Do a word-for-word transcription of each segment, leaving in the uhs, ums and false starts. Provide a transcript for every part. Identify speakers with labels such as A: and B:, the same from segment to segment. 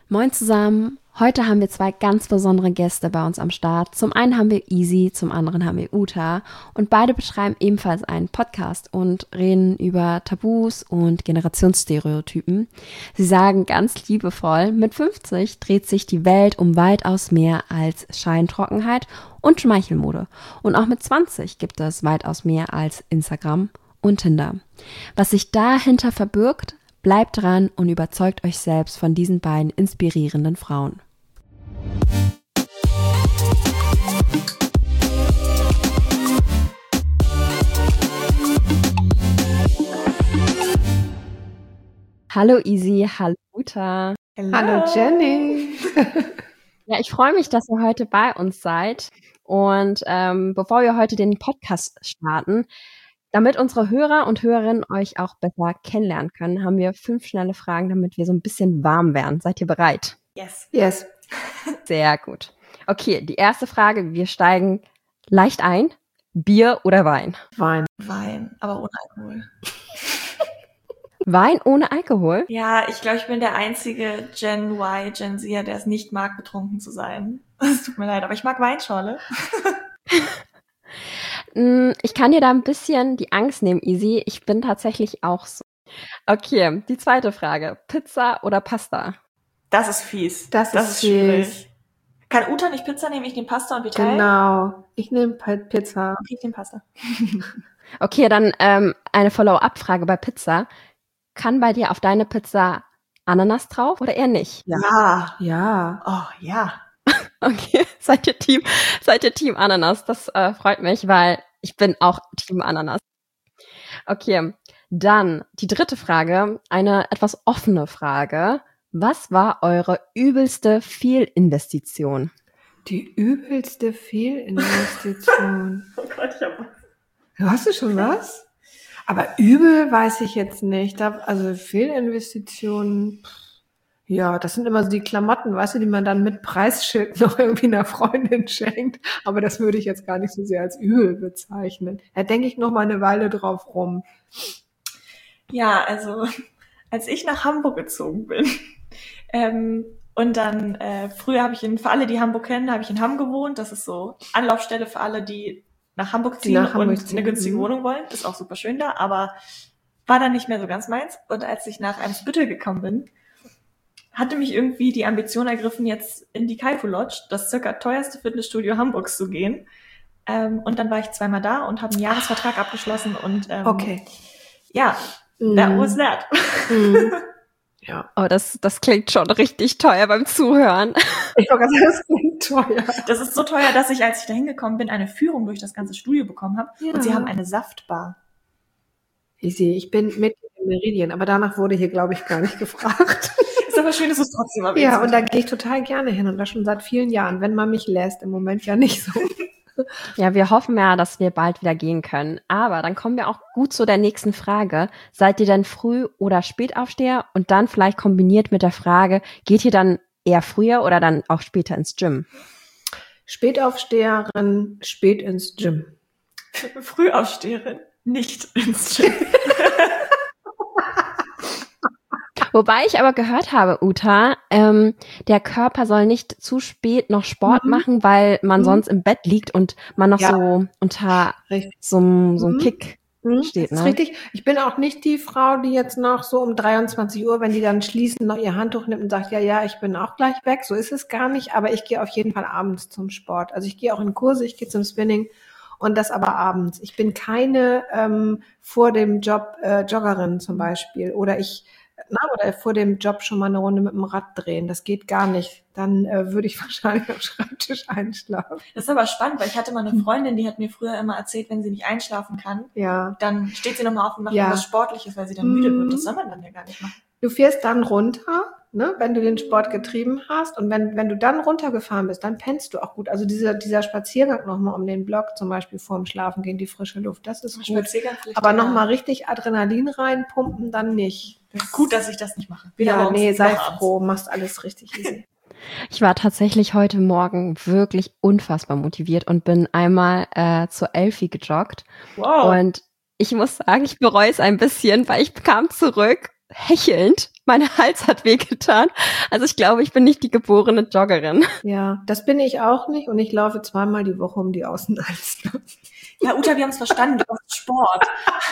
A: Moin zusammen. Heute haben wir zwei ganz besondere Gäste bei uns am Start. Zum einen haben wir Easy, zum anderen haben wir Uta und beide betreiben ebenfalls einen Podcast und reden über Tabus und Generationsstereotypen. Sie sagen ganz liebevoll, mit fünfzig dreht sich die Welt um weitaus mehr als Scheintrockenheit und Schmeichelmode. Und auch mit zwanzig gibt es weitaus mehr als Instagram und Tinder. Was sich dahinter verbirgt, bleibt dran und überzeugt euch selbst von diesen beiden inspirierenden Frauen. Hallo Easy, hallo Uta.
B: Hello. Hallo Jenny.
A: Ja, ich freue mich, dass ihr heute bei uns seid. Und ähm, bevor wir heute den Podcast starten, damit unsere Hörer und Hörerinnen euch auch besser kennenlernen können, haben wir fünf schnelle Fragen, damit wir so ein bisschen warm werden. Seid ihr bereit?
B: Yes. Yes.
A: Sehr gut. Okay, die erste Frage, wir steigen leicht ein. Bier oder Wein?
B: Wein. Wein, aber ohne Alkohol.
A: Wein ohne Alkohol?
B: Ja, ich glaube, ich bin der einzige Gen Y, Gen Z, der es nicht mag, betrunken zu sein. Es tut mir leid, aber ich mag Weinschorle.
A: Ich kann dir da ein bisschen die Angst nehmen, Easy. Ich bin tatsächlich auch so. Okay, die zweite Frage. Pizza oder Pasta?
B: Das ist fies.
C: Das, das ist, ist schwierig.
B: Kann Uta nicht Pizza nehmen? Ich nehme Pasta und wir teilen?
C: Genau. Ich nehme Pizza.
B: Ich nehme Pasta.
A: Okay, dann ähm, eine Follow-up-Frage bei Pizza. Kann bei dir auf deine Pizza Ananas drauf oder eher nicht?
B: Ja.
C: Ja.
B: Oh, ja.
A: Okay, seid ihr Team, seid ihr Team Ananas? Das äh, freut mich, weil ich bin auch Team Ananas. Okay, dann die dritte Frage, eine etwas offene Frage. Was war eure übelste Fehlinvestition?
C: Die übelste Fehlinvestition.
B: Oh Gott, ich hab was.
C: Hast du schon was? Aber übel weiß ich jetzt nicht. Also Fehlinvestitionen, ja, das sind immer so die Klamotten, weißt du, die man dann mit Preisschild noch irgendwie einer Freundin schenkt. Aber das würde ich jetzt gar nicht so sehr als übel bezeichnen. Da denke ich noch mal eine Weile drauf rum.
B: Ja, also als ich nach Hamburg gezogen bin, ähm, und dann äh, früher habe ich in, für alle, die Hamburg kennen, habe ich in Hamm gewohnt. Das ist so Anlaufstelle für alle, die nach Hamburg ziehen
C: nach Hamburg
B: und
C: ziehen.
B: eine günstige
C: mhm.
B: Wohnung wollen. Ist auch super schön da, aber war dann nicht mehr so ganz meins. Und als ich nach Eimsbüttel gekommen bin, hatte mich irgendwie die Ambition ergriffen, jetzt in die Kaifu Lodge, das circa teuerste Fitnessstudio Hamburgs, zu gehen. Ähm, und dann war ich zweimal da und habe einen Jahresvertrag abgeschlossen und ähm,
C: okay.
B: ja, that
C: mm.
B: was that.
C: Mm. Ja.
A: Oh, das, das klingt schon richtig teuer beim Zuhören.
C: Ich wollte gerade sagen, das klingt teuer.
B: Das ist so teuer, dass ich, als ich da hingekommen bin, eine Führung durch das ganze Studio bekommen habe.
C: Ja.
B: Und sie haben eine Saftbar.
C: Ich sehe, ich bin mit in Meridien, aber danach wurde hier, glaube ich, gar nicht gefragt.
B: Ist aber schön, dass es trotzdem erwähnt
C: Ja, und da gehe ich total gerne hin und das schon seit vielen Jahren, wenn man mich lässt. Im Moment ja nicht so.
A: Ja, wir hoffen ja, dass wir bald wieder gehen können. Aber dann kommen wir auch gut zu der nächsten Frage. Seid ihr denn Früh- oder Spätaufsteher? Und dann vielleicht kombiniert mit der Frage, geht ihr dann eher früher oder dann auch später ins Gym?
C: Spätaufsteherin, spät ins Gym.
B: Frühaufsteherin, nicht ins Gym.
A: Wobei ich aber gehört habe, Uta, ähm, der Körper soll nicht zu spät noch Sport
C: mhm.
A: machen, weil man
C: mhm.
A: sonst im Bett liegt und man noch
C: ja.
A: so unter
C: richtig.
A: so einem so
C: mhm.
A: Kick
C: mhm.
A: steht.
C: Das
A: Ne?
C: ist richtig. Ich bin auch nicht die Frau, die jetzt noch so um dreiundzwanzig Uhr, wenn die dann schließen, noch ihr Handtuch nimmt und sagt, ja, ja, ich bin auch gleich weg. So ist es gar nicht, aber ich gehe auf jeden Fall abends zum Sport. Also ich gehe auch in Kurse, ich gehe zum Spinning. Und das aber abends. Ich bin keine ähm, vor dem Job äh, Joggerin zum Beispiel. Oder ich Na, oder vor dem Job schon mal eine Runde mit dem Rad drehen. Das geht gar nicht. Dann äh, würde ich wahrscheinlich am Schreibtisch einschlafen.
B: Das ist aber spannend, weil ich hatte mal eine Freundin, die hat mir früher immer erzählt, wenn sie nicht einschlafen kann,
C: ja.
B: dann steht sie nochmal auf und macht
C: ja.
B: was Sportliches, weil sie dann müde wird. Das soll man dann ja gar nicht machen.
C: Du fährst dann runter, ne, wenn du den Sport getrieben hast. Und wenn wenn du dann runtergefahren bist, dann pennst du auch gut. Also dieser dieser Spaziergang nochmal um den Block, zum Beispiel vorm Schlafen gehen, die frische Luft, das ist gut. Aber nochmal richtig Adrenalin reinpumpen, dann nicht.
B: Das gut, dass ich das nicht mache. Weder
C: ja,
B: morgens,
C: nee, sei
B: noch abends.
C: froh, machst alles richtig easy.
A: Ich war tatsächlich heute Morgen wirklich unfassbar motiviert und bin einmal äh, zur Elfi gejoggt.
B: Wow.
A: Und ich muss sagen, ich bereue es ein bisschen, weil ich kam zurück hechelnd Mein Hals hat wehgetan. Also ich glaube, ich bin nicht die geborene Joggerin.
C: Ja, das bin ich auch nicht und ich laufe zweimal die Woche um die Außenalster.
B: Ja, Uta, wir haben es verstanden, du machst Sport.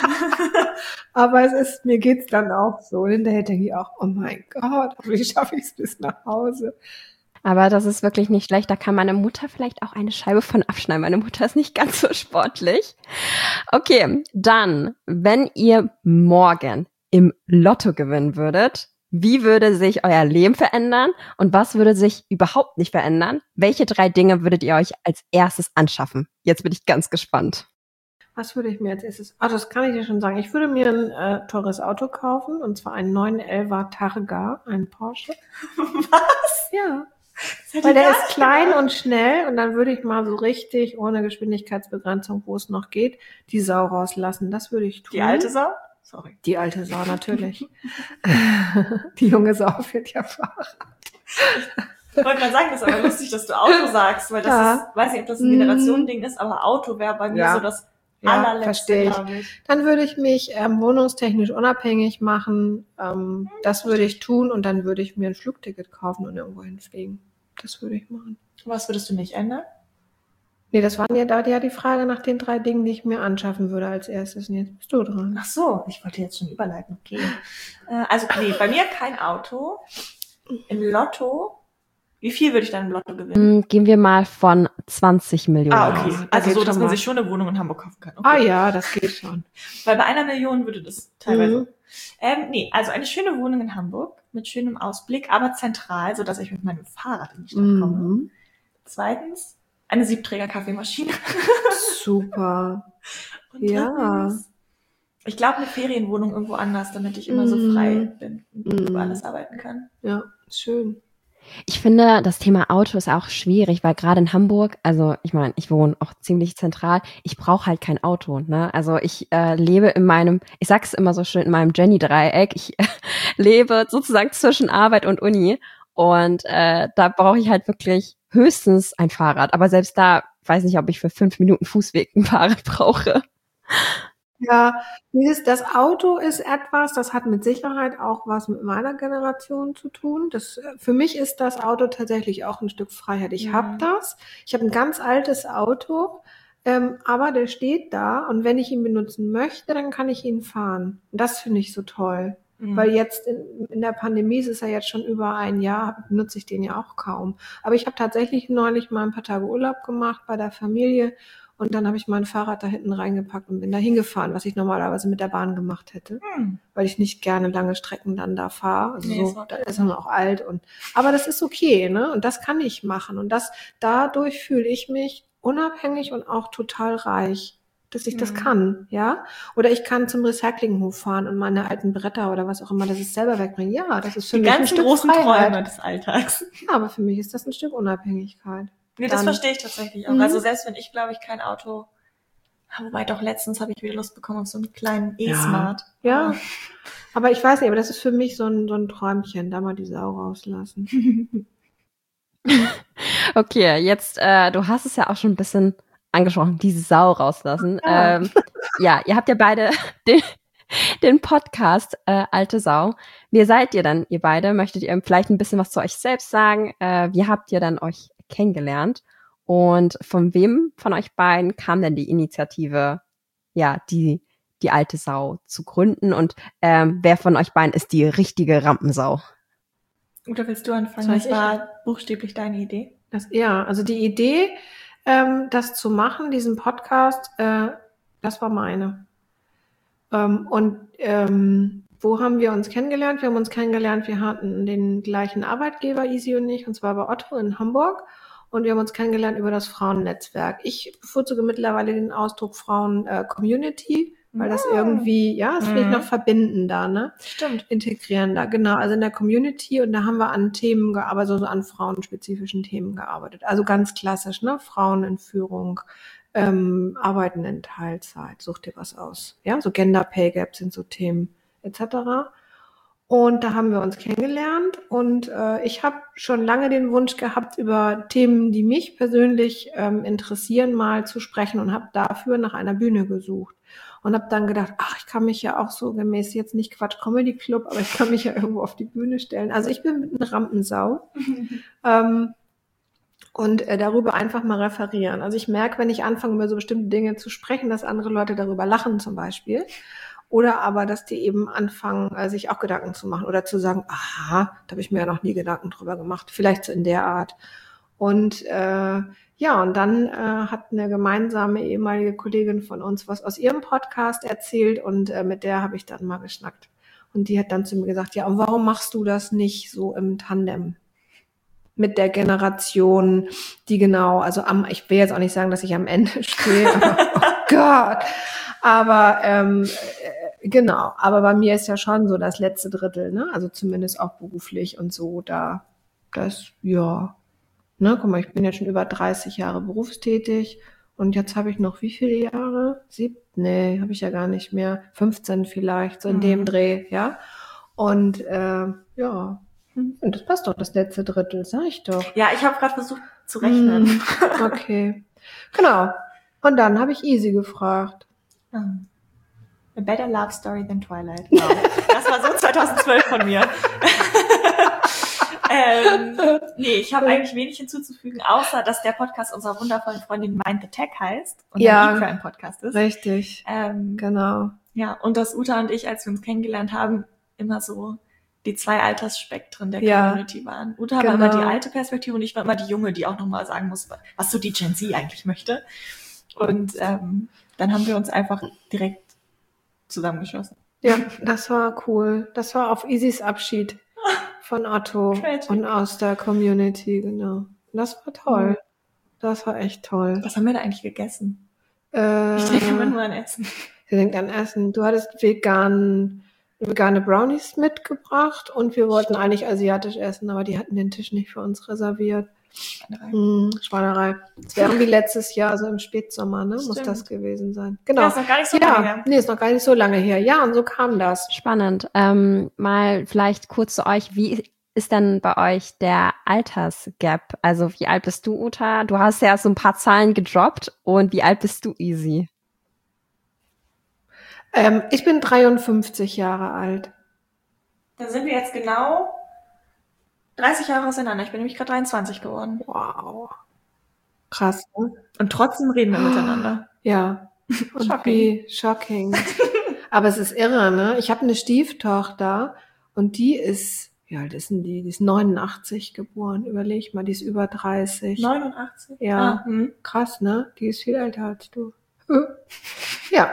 C: Aber es ist, mir geht's dann auch so. Hinterher denke ich auch, oh mein Gott, wie schaffe ich es bis nach Hause?
A: Aber das ist wirklich nicht schlecht. Da kann meine Mutter vielleicht auch eine Scheibe von abschneiden. Meine Mutter ist nicht ganz so sportlich. Okay, dann, wenn ihr morgen im Lotto gewinnen würdet, wie würde sich euer Leben verändern und was würde sich überhaupt nicht verändern? Welche drei Dinge würdet ihr euch als erstes anschaffen? Jetzt bin ich ganz gespannt.
C: Was würde ich mir als erstes? Ah, das kann ich dir schon sagen. Ich würde mir ein äh, teures Auto kaufen und zwar einen neun elfer Targa, einen Porsche.
B: Was?
C: Ja.
B: Das
C: Weil der ist klein und schnell und dann würde ich mal so richtig ohne Geschwindigkeitsbegrenzung, wo es noch geht, die Sau rauslassen. Das würde ich tun.
B: Die alte Sau? Sorry.
C: Die alte Sau, natürlich. Die junge Sau fährt ja Fahrrad.
B: Ich wollte gerade sagen, das ist aber lustig, dass du Auto sagst, weil das
C: Ja.
B: ist, weiß nicht, ob das ein Generationending ist, aber Auto wäre bei mir
C: Ja.
B: so das
C: Ja,
B: allerletzte,
C: verstehe ich.
B: glaube ich.
C: Dann würde ich mich ähm, wohnungstechnisch unabhängig machen. Ähm, das würde ich tun und dann würde ich mir ein Flugticket kaufen und irgendwo hinfliegen. Das würde ich machen.
B: Was würdest du nicht ändern?
C: Nee, das waren ja da ja die Frage nach den drei Dingen, die ich mir anschaffen würde als erstes. Und jetzt bist du dran.
B: Ach so, ich wollte jetzt schon überleiten. Okay. Äh, also, nee, bei mir kein Auto. Im Lotto. Wie viel würde ich dann im Lotto gewinnen?
A: Hm, gehen wir mal von zwanzig Millionen
B: Ah, okay.
A: aus.
C: da
B: Also
C: geht's
B: so, dass
C: schon
B: man
C: mal.
B: sich schon eine Wohnung in Hamburg kaufen kann. Okay.
C: Ah ja, das geht schon.
B: Weil bei einer Million würde das teilweise.
C: Mhm.
B: Ähm, nee, also eine schöne Wohnung in Hamburg mit schönem Ausblick, aber zentral, sodass ich mit meinem Fahrrad in die Stadt komme.
C: Mhm.
B: Zweitens, eine Siebträger-Kaffeemaschine.
C: Super.
B: Und
C: Ja.
B: drittens, ich glaube, eine Ferienwohnung irgendwo anders, damit ich immer so
C: Mhm.
B: frei bin und
C: Mhm.
B: über alles arbeiten kann.
C: Ja, schön.
A: Ich finde, das Thema Auto ist auch schwierig, weil gerade in Hamburg, also ich meine, ich wohne auch ziemlich zentral, ich brauche halt kein Auto, ne? Also ich äh, lebe in meinem, ich sag's immer so schön, in meinem Jenny-Dreieck. Ich äh, lebe sozusagen zwischen Arbeit und Uni und äh, da brauche ich halt wirklich höchstens ein Fahrrad. Aber selbst da weiß nicht, ob ich für fünf Minuten Fußweg ein Fahrrad brauche.
C: Ja, dieses, das Auto ist etwas, das hat mit Sicherheit auch was mit meiner Generation zu tun. Das, äh, für mich ist das Auto tatsächlich auch ein Stück Freiheit. Ich
B: Mhm.
C: habe das. Ich habe ein ganz altes Auto, ähm, aber der steht da und wenn ich ihn benutzen möchte, dann kann ich ihn fahren. Und das finde ich so toll.
B: Mhm.
C: Weil jetzt in, in der Pandemie ist es ja jetzt schon über ein Jahr, benutze ich den ja auch kaum. Aber ich habe tatsächlich neulich mal ein paar Tage Urlaub gemacht bei der Familie und dann habe ich mein Fahrrad da hinten reingepackt und bin da hingefahren, was ich normalerweise mit der Bahn gemacht hätte,
B: Hm.
C: weil ich nicht gerne lange Strecken dann da fahre. Also
B: Nee,
C: so,
B: ist auch
C: da ist man auch alt und aber das ist okay, ne? Und das kann ich machen und das dadurch fühle ich mich unabhängig und auch total reich, dass ich das
B: Mhm.
C: kann, ja? Oder ich kann zum Recyclinghof fahren und meine alten Bretter oder was auch immer, das ist selber wegbringen. Ja, das ist für
B: Die
C: mich ein
B: ganzen
C: Stück
B: großen
C: Freiheit.
B: Träume des Alltags.
C: Ja, aber für mich ist das ein Stück Unabhängigkeit.
B: Nee, das
C: Dann-
B: verstehe ich tatsächlich auch.
C: Mhm.
B: Also selbst wenn ich, glaube ich, kein Auto, wobei doch letztens habe ich wieder Lust bekommen auf so einen kleinen E-Smart.
C: Ja, aber ich weiß nicht, aber das ist für mich so ein, so ein Träumchen, da mal die Sau rauslassen.
A: Okay, jetzt, äh, du hast es ja auch schon ein bisschen angesprochen, diese Sau rauslassen.
C: Ja.
A: Ähm, ja, ihr habt ja beide den, den Podcast äh, Alte Sau. Wie seid ihr dann, ihr beide? Möchtet ihr vielleicht ein bisschen was zu euch selbst sagen? Äh, wie habt ihr dann euch kennengelernt? Und von wem von euch beiden kam denn die Initiative, ja, die, die Alte Sau zu gründen? Und ähm, wer von euch beiden ist die richtige Rampensau?
B: Oder willst du anfangen?
C: Soll
B: Das
C: ich?
B: war buchstäblich deine Idee.
C: Das, ja, also die Idee, ähm, das zu machen, diesen Podcast, äh, das war meine. Ähm, und ähm, wo haben wir uns kennengelernt? Wir haben uns kennengelernt, wir hatten den gleichen Arbeitgeber, Isi und ich, und zwar bei Otto in Hamburg. Und wir haben uns kennengelernt über das Frauennetzwerk. Ich bevorzuge mittlerweile den Ausdruck Frauen-Community, weil das
B: Ah.
C: irgendwie, ja, es finde ich
B: Mhm.
C: noch verbindender, ne?
B: Stimmt.
C: Integrierender, genau, also in der Community und da haben wir an Themen gearbeitet, also so an frauenspezifischen Themen gearbeitet. Also ganz klassisch, ne? Frauen in Führung, ähm, Arbeiten in Teilzeit, such dir was aus. Ja, so Gender Pay Gap sind so Themen et cetera. Und da haben wir uns kennengelernt und äh, ich habe schon lange den Wunsch gehabt, über Themen, die mich persönlich ähm, interessieren, mal zu sprechen und habe dafür nach einer Bühne gesucht. und habe dann gedacht, ach, ich kann mich ja auch so gemäß jetzt nicht Quatsch Comedy Club, aber ich kann mich ja irgendwo auf die Bühne stellen. Also ich bin eine Rampensau. ähm, und äh, darüber einfach mal referieren. Also ich merke, wenn ich anfange, über so bestimmte Dinge zu sprechen, dass andere Leute darüber lachen zum Beispiel. Oder aber, dass die eben anfangen, äh, sich auch Gedanken zu machen oder zu sagen, aha, da habe ich mir ja noch nie Gedanken drüber gemacht. Vielleicht so in der Art. Und äh, ja, und dann äh, hat eine gemeinsame ehemalige Kollegin von uns was aus ihrem Podcast erzählt und äh, mit der habe ich dann mal geschnackt. Und die hat dann zu mir gesagt, ja, und warum machst du das nicht so im Tandem? Mit der Generation, die genau, also am, ich will jetzt auch nicht sagen, dass ich am Ende stehe, aber, oh Gott, aber ähm, äh, genau, aber bei mir ist ja schon so das letzte Drittel, ne, also zumindest auch beruflich und so, da, das, ja, ne, guck mal, ich bin jetzt schon über dreißig Jahre berufstätig und jetzt habe ich noch wie viele Jahre? Sieb? Nee, habe ich ja gar nicht mehr, fünfzehn vielleicht, so in mhm. dem Dreh, ja, und äh, ja, und das passt doch, das letzte Drittel, sag ich doch.
B: Ja, ich habe gerade versucht zu rechnen.
C: Mm, okay. Genau. Und dann habe ich Easy gefragt.
B: Oh. A better love story than Twilight. Wow. Das war so zweitausendzwölf von mir. ähm, nee, ich habe eigentlich wenig hinzuzufügen, außer dass der Podcast unserer wundervollen Freundin Mind the Tech heißt und
C: ja,
B: ein E-Crime-Podcast ist.
C: Richtig.
B: Ähm,
C: genau.
B: Ja, und dass Uta und ich, als wir uns kennengelernt haben, immer so die zwei Altersspektren der
C: ja,
B: Community waren. Uta
C: genau.
B: war immer die alte Perspektive und ich war immer die junge, die auch nochmal sagen muss, was so die Gen Z eigentlich möchte. Und ähm, dann haben wir uns einfach direkt zusammengeschlossen.
C: Ja, das war cool. Das war auf Easys Abschied von Otto
B: Tragic.
C: Und aus der Community, genau. Das war toll. Mhm. Das war echt toll.
B: Was haben wir da eigentlich gegessen?
C: Äh,
B: ich denke immer nur an Essen.
C: Sie denkt an Essen. Du hattest vegan vegane Brownies mitgebracht und wir wollten eigentlich asiatisch essen, aber die hatten den Tisch nicht für uns reserviert.
B: Schweinerei.
C: Hm, Schweinerei. Das wäre wie letztes Jahr, also im Spätsommer, ne? Muss das gewesen sein. Genau.
B: Ja, ist noch gar nicht so
C: ja,
B: lange her.
C: Nee, ist noch gar nicht so lange her. Ja, und so kam das.
A: Spannend. Ähm, mal vielleicht kurz zu euch, wie ist denn bei euch der Altersgap? Also wie alt bist du, Uta? Du hast ja so ein paar Zahlen gedroppt und wie alt bist du, Easy?
C: Ähm, ich bin dreiundfünfzig Jahre alt.
B: Dann sind wir jetzt genau dreißig Jahre auseinander. Ich bin nämlich gerade dreiundzwanzig geworden.
C: Wow. Krass, ne?
B: Und trotzdem reden wir miteinander.
C: Ja. Und
B: Shocking.
C: Wie shocking. Aber es ist irre, ne? Ich habe eine Stieftochter und die ist, wie alt ist denn die? Die ist neunundachtzig geboren. Überleg mal, die ist über dreißig.
B: neunundachtzig?
C: Ja.
B: Ah, hm.
C: Krass, ne? Die ist viel älter als du. Ja.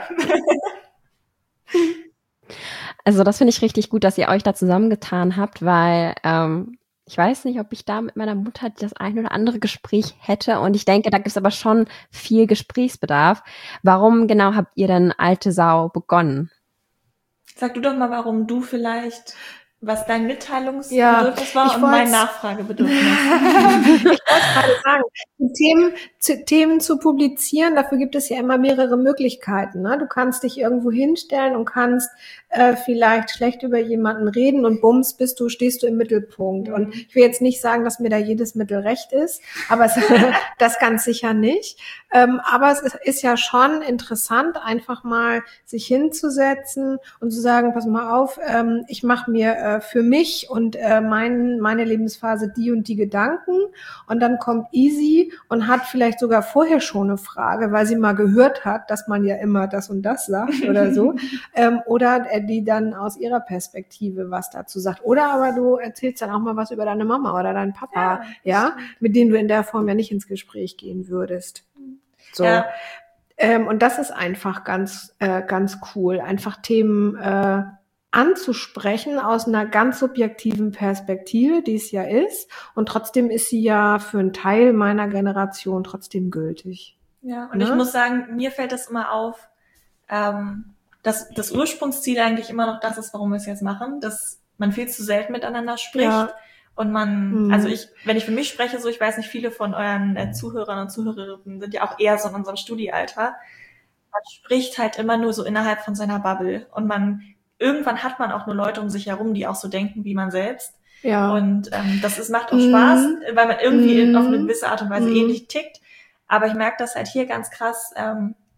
A: Also das finde ich richtig gut, dass ihr euch da zusammengetan habt, weil ähm, ich weiß nicht, ob ich da mit meiner Mutter das ein oder andere Gespräch hätte und ich denke, da gibt es aber schon viel Gesprächsbedarf. Warum genau habt ihr denn Alte Sau begonnen?
B: Sag du doch mal, warum du vielleicht, was dein Mitteilungsbedürfnis
C: ja,
B: war und mein Nachfragebedürfnis.
C: Ich wollte gerade sagen, Themen zu, Themen zu publizieren, dafür gibt es ja immer mehrere Möglichkeiten. Ne? Du kannst dich irgendwo hinstellen und kannst äh, vielleicht schlecht über jemanden reden und bums, bist du, stehst du im Mittelpunkt. Mhm. Und ich will jetzt nicht sagen, dass mir da jedes Mittel recht ist, aber es, das ganz sicher nicht. Ähm, aber es ist, ist ja schon interessant, einfach mal sich hinzusetzen und zu sagen, pass mal auf, ähm, ich mache mir äh, für mich und äh, mein, meine Lebensphase die und die Gedanken und dann kommt Easy und hat vielleicht sogar vorher schon eine Frage, weil sie mal gehört hat, dass man ja immer das und das sagt oder so, ähm, oder äh, die dann aus ihrer Perspektive was dazu sagt. Oder aber du erzählst dann auch mal was über deine Mama oder deinen Papa, ja, ja mit denen du in der Form ja nicht ins Gespräch gehen würdest. So. Ja. Ähm, und das ist einfach ganz, äh, ganz cool, einfach Themen äh, anzusprechen aus einer ganz subjektiven Perspektive, die es ja ist. Und trotzdem ist sie ja für einen Teil meiner Generation trotzdem gültig.
B: Ja, und ne? Ich muss sagen, mir fällt das immer auf, ähm, dass das Ursprungsziel eigentlich immer noch das ist, warum wir es jetzt machen, dass man viel zu selten miteinander spricht. Ja. Und man, mhm. also ich, wenn ich für mich spreche, so, ich weiß nicht, viele von euren äh, Zuhörern und Zuhörerinnen sind ja auch eher so in unserem Studiealter. Man spricht halt immer nur so innerhalb von seiner Bubble. Und man, irgendwann hat man auch nur Leute um sich herum, die auch so denken wie man selbst. Ja. Und ähm, das ist, macht auch mhm. Spaß, weil man irgendwie mhm. auf eine gewisse Art und Weise mhm. ähnlich tickt. Aber ich merke das halt hier ganz krass, ähm,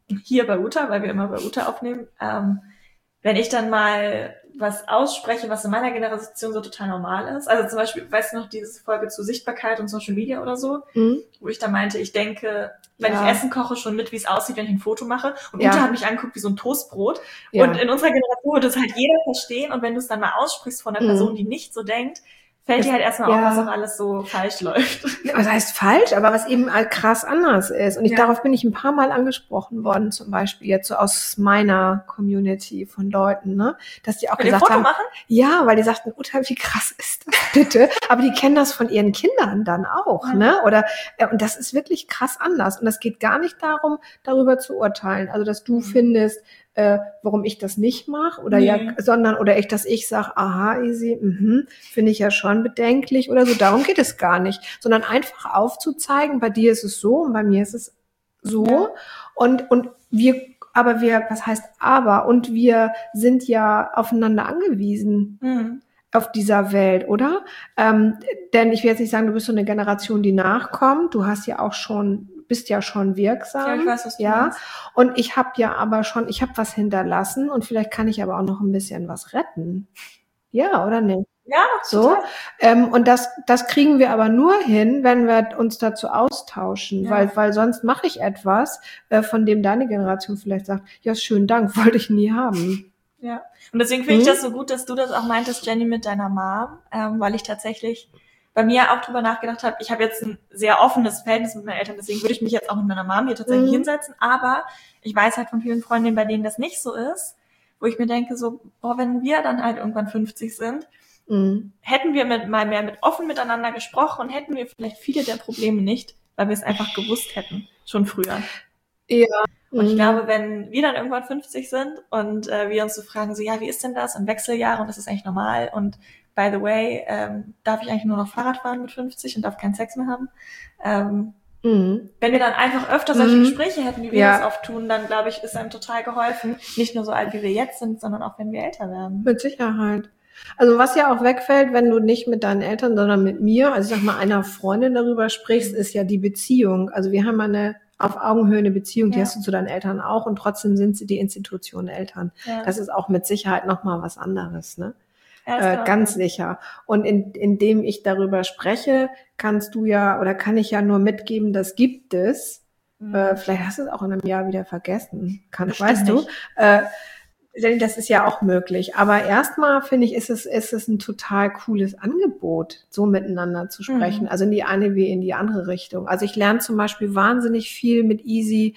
B: hier bei Uta, weil wir immer bei Uta aufnehmen, ähm, wenn ich dann mal was ausspreche, was in meiner Generation so total normal ist. Also zum Beispiel, weißt du noch, diese Folge zu Sichtbarkeit und Social Media oder so,
C: Mhm.
B: wo ich da meinte, ich denke, wenn
C: Ja.
B: ich Essen koche, schon mit, wie es aussieht, wenn ich ein Foto mache. Und
C: Ja.
B: Uta hat mich angeguckt wie so ein Toastbrot.
C: Ja.
B: Und in unserer Generation wird das halt jeder verstehen. Und wenn du es dann mal aussprichst von einer
C: Mhm.
B: Person, die nicht so denkt, fällt
C: Das-
B: dir halt erstmal
C: ja.
B: auf, was auch alles so falsch läuft.
C: Was heißt falsch, aber was eben halt krass anders ist. Und ich,
B: Ja.
C: darauf bin ich ein paar Mal angesprochen worden, zum Beispiel jetzt so aus meiner Community von Leuten, ne, dass die auch
B: Könnt ihr
C: gesagt
B: Foto
C: haben,
B: machen?
C: ja, weil die sagten, Uta, wie krass ist das bitte? Aber die kennen das von ihren Kindern dann auch,
B: Ja.
C: ne? Oder äh, und das ist wirklich krass anders. Und das geht gar nicht darum, darüber zu urteilen. Also dass du
B: Mhm.
C: findest, äh, warum ich das nicht mache oder
B: Nee.
C: ja, sondern oder ich, dass ich sage, aha, easy, mhm, finde ich ja schon bedenklich oder so. Darum geht es gar nicht, sondern einfach aufzuzeigen, bei dir ist es so und bei mir ist es so
B: Ja.
C: und und wir, aber wir, was heißt aber? Und wir sind ja aufeinander angewiesen
B: Mhm.
C: auf dieser Welt, oder? Ähm, denn ich will jetzt nicht sagen, du bist so eine Generation, die nachkommt. Du hast ja auch schon, bist ja schon wirksam.
B: Ja, ich weiß, was du
C: ja.
B: meinst.
C: Und ich habe ja aber schon, ich habe was hinterlassen und vielleicht kann ich aber auch noch ein bisschen was retten. Ja, oder nicht?
B: Ja, doch,
C: So.
B: total.
C: Ähm, und das, das kriegen wir aber nur hin, wenn wir uns dazu austauschen,
B: Ja.
C: weil, weil sonst mache ich etwas, äh, von dem deine Generation vielleicht sagt, ja, schönen Dank, wollte ich nie haben.
B: Ja, und deswegen finde ich
C: Mhm.
B: das so gut, dass du das auch meintest, Jenny, mit deiner Mom, ähm, weil ich tatsächlich bei mir auch drüber nachgedacht habe. Ich habe jetzt ein sehr offenes Verhältnis mit meinen Eltern, deswegen würde ich mich jetzt auch mit meiner Mom hier tatsächlich
C: Mhm.
B: hinsetzen, aber ich weiß halt von vielen Freundinnen, bei denen das nicht so ist, wo ich mir denke so, boah, wenn wir dann halt irgendwann fünfzig sind,
C: Mhm.
B: hätten wir mit mal mehr mit offen miteinander gesprochen, hätten wir vielleicht viele der Probleme nicht, weil wir es einfach gewusst hätten, schon früher.
C: Ja.
B: Und ich
C: Mhm.
B: glaube, wenn wir dann irgendwann fünfzig sind und äh, wir uns so fragen, so, ja, wie ist denn das? Und Wechseljahre und das ist eigentlich normal. Und by the way, ähm, darf ich eigentlich nur noch Fahrrad fahren mit fünfzig und darf keinen Sex mehr haben? Ähm,
C: Mhm.
B: wenn wir dann einfach öfter solche
C: Mhm.
B: Gespräche hätten, wie wir
C: Ja.
B: das oft tun, dann glaube ich, ist einem total geholfen. Nicht nur so alt, wie wir jetzt sind, sondern auch, wenn wir älter werden.
C: Mit Sicherheit. Also was ja auch wegfällt, wenn du nicht mit deinen Eltern, sondern mit mir, also ich sag mal, einer Freundin darüber sprichst, ist ja die Beziehung. Also wir haben eine auf Augenhöhe eine Beziehung, die
B: Ja.
C: hast du zu deinen Eltern auch und trotzdem sind sie die Institution Eltern.
B: Ja.
C: Das ist auch mit Sicherheit nochmal was anderes, ne?
B: Ja, das
C: Äh,
B: kann auch
C: ganz
B: sein.
C: sicher. Und in, indem ich darüber spreche, kannst du ja oder kann ich ja nur mitgeben, das gibt es.
B: Mhm.
C: Äh, vielleicht hast du es auch in einem Jahr wieder vergessen. Kann,
B: Bestimmt
C: weißt du?
B: nicht.
C: Äh, denn das ist ja auch möglich. Aber erstmal finde ich, ist es, ist es ein total cooles Angebot, so miteinander zu sprechen.
B: Mhm.
C: Also in die eine wie in die andere Richtung. Also ich lerne zum Beispiel wahnsinnig viel mit Easy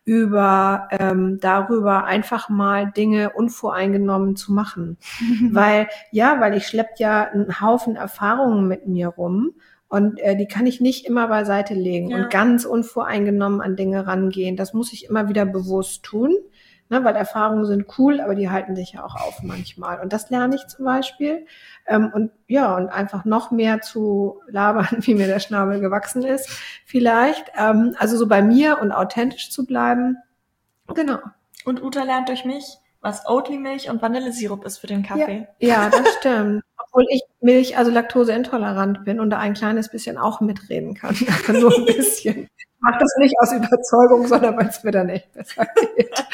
C: über ähm, darüber einfach mal Dinge unvoreingenommen zu machen. Weil, ja, weil ich schlepp ja einen Haufen Erfahrungen mit mir rum. Und äh, die kann ich nicht immer beiseite legen
B: Ja.
C: und ganz unvoreingenommen an Dinge rangehen. Das muss ich immer wieder bewusst tun. Ne, weil Erfahrungen sind cool, aber die halten sich ja auch auf manchmal. Und das lerne ich zum Beispiel. Ähm, und ja, und einfach noch mehr zu labern, wie mir der Schnabel gewachsen ist, vielleicht. Ähm, also so bei mir und authentisch zu bleiben. Genau.
B: Und Uta lernt durch mich, was Oatly-Milch und Vanillesirup ist für den Kaffee.
C: Ja, das stimmt. Obwohl ich Milch, also laktoseintolerant bin und da ein kleines bisschen auch mitreden kann. Aber nur ein bisschen. Ich mache das nicht aus Überzeugung, sondern weil es mir dann echt besser geht.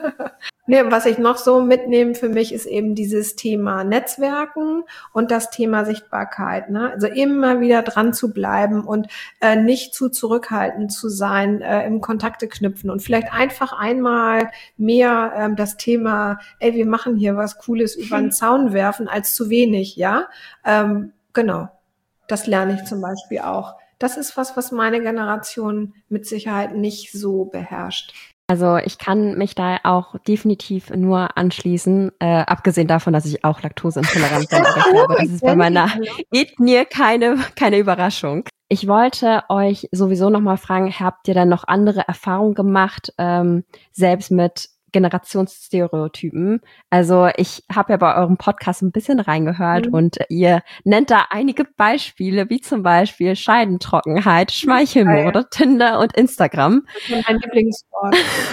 C: Nee, was ich noch so mitnehme für mich ist eben dieses Thema Netzwerken und das Thema Sichtbarkeit. Ne? Also immer wieder dran zu bleiben und äh, nicht zu zurückhaltend zu sein, äh, im Kontakte knüpfen und vielleicht einfach einmal mehr ähm, das Thema, ey, wir machen hier was Cooles über den Zaun werfen, als zu wenig, ja. Ähm, genau, das lerne ich zum Beispiel auch. Das ist was, was meine Generation mit Sicherheit nicht so beherrscht.
A: Also ich kann mich da auch definitiv nur anschließen, äh, abgesehen davon, dass ich auch laktoseintolerant bin. Aber ich glaube, das ist bei meiner Ethnie keine, keine Überraschung. Ich wollte euch sowieso nochmal fragen, habt ihr dann noch andere Erfahrungen gemacht, ähm, selbst mit Generationsstereotypen? Also ich habe ja bei eurem Podcast ein bisschen reingehört
C: Mhm.
A: und ihr nennt da einige Beispiele, wie zum Beispiel Scheidentrockenheit, Schmeichelmorde, Tinder und Instagram.
C: Das ist mein Lieblingswort.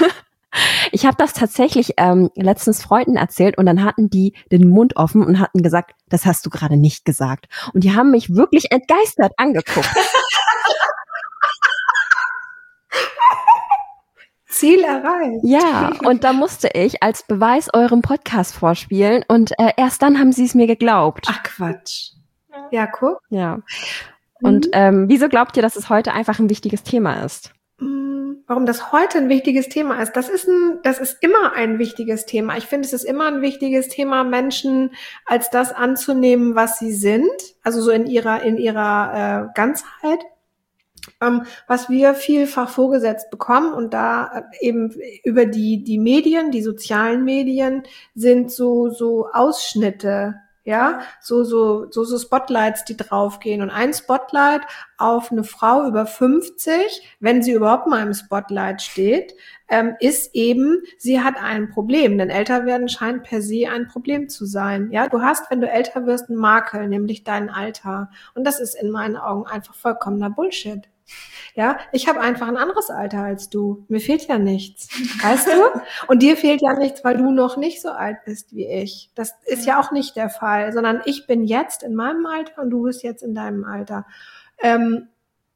A: Ich habe das tatsächlich ähm, letztens Freunden erzählt und dann hatten die den Mund offen und hatten gesagt, das hast du gerade nicht gesagt. Und die haben mich wirklich entgeistert angeguckt.
C: Ziel erreicht.
A: Ja, und da musste ich als Beweis euren Podcast vorspielen und äh, erst dann haben sie es mir geglaubt.
C: Ach Quatsch. Ja, guck.
A: Ja. Und
C: Mhm.
A: ähm, wieso glaubt ihr, dass es heute einfach ein wichtiges Thema ist?
C: Warum das heute ein wichtiges Thema ist, das ist ein, das ist immer ein wichtiges Thema. Ich finde, es ist immer ein wichtiges Thema, Menschen als das anzunehmen, was sie sind, also so in ihrer in ihrer äh, Ganzheit. Ähm, was wir vielfach vorgesetzt bekommen und da äh, eben über die die Medien, die sozialen Medien sind so so Ausschnitte. Ja, so, so, so, so Spotlights, die draufgehen. Und ein Spotlight auf eine Frau über fünfzig, wenn sie überhaupt mal im Spotlight steht, ähm, ist eben, sie hat ein Problem. Denn älter werden scheint per se ein Problem zu sein. Ja, du hast, wenn du älter wirst, einen Makel, nämlich dein Alter. Und das ist in meinen Augen einfach vollkommener Bullshit. Ja, ich habe einfach ein anderes Alter als du. Mir fehlt ja nichts, weißt du? Und dir fehlt ja nichts, weil du noch nicht so alt bist wie ich. Das ist ja auch nicht der Fall, sondern ich bin jetzt in meinem Alter und du bist jetzt in deinem Alter. Ähm,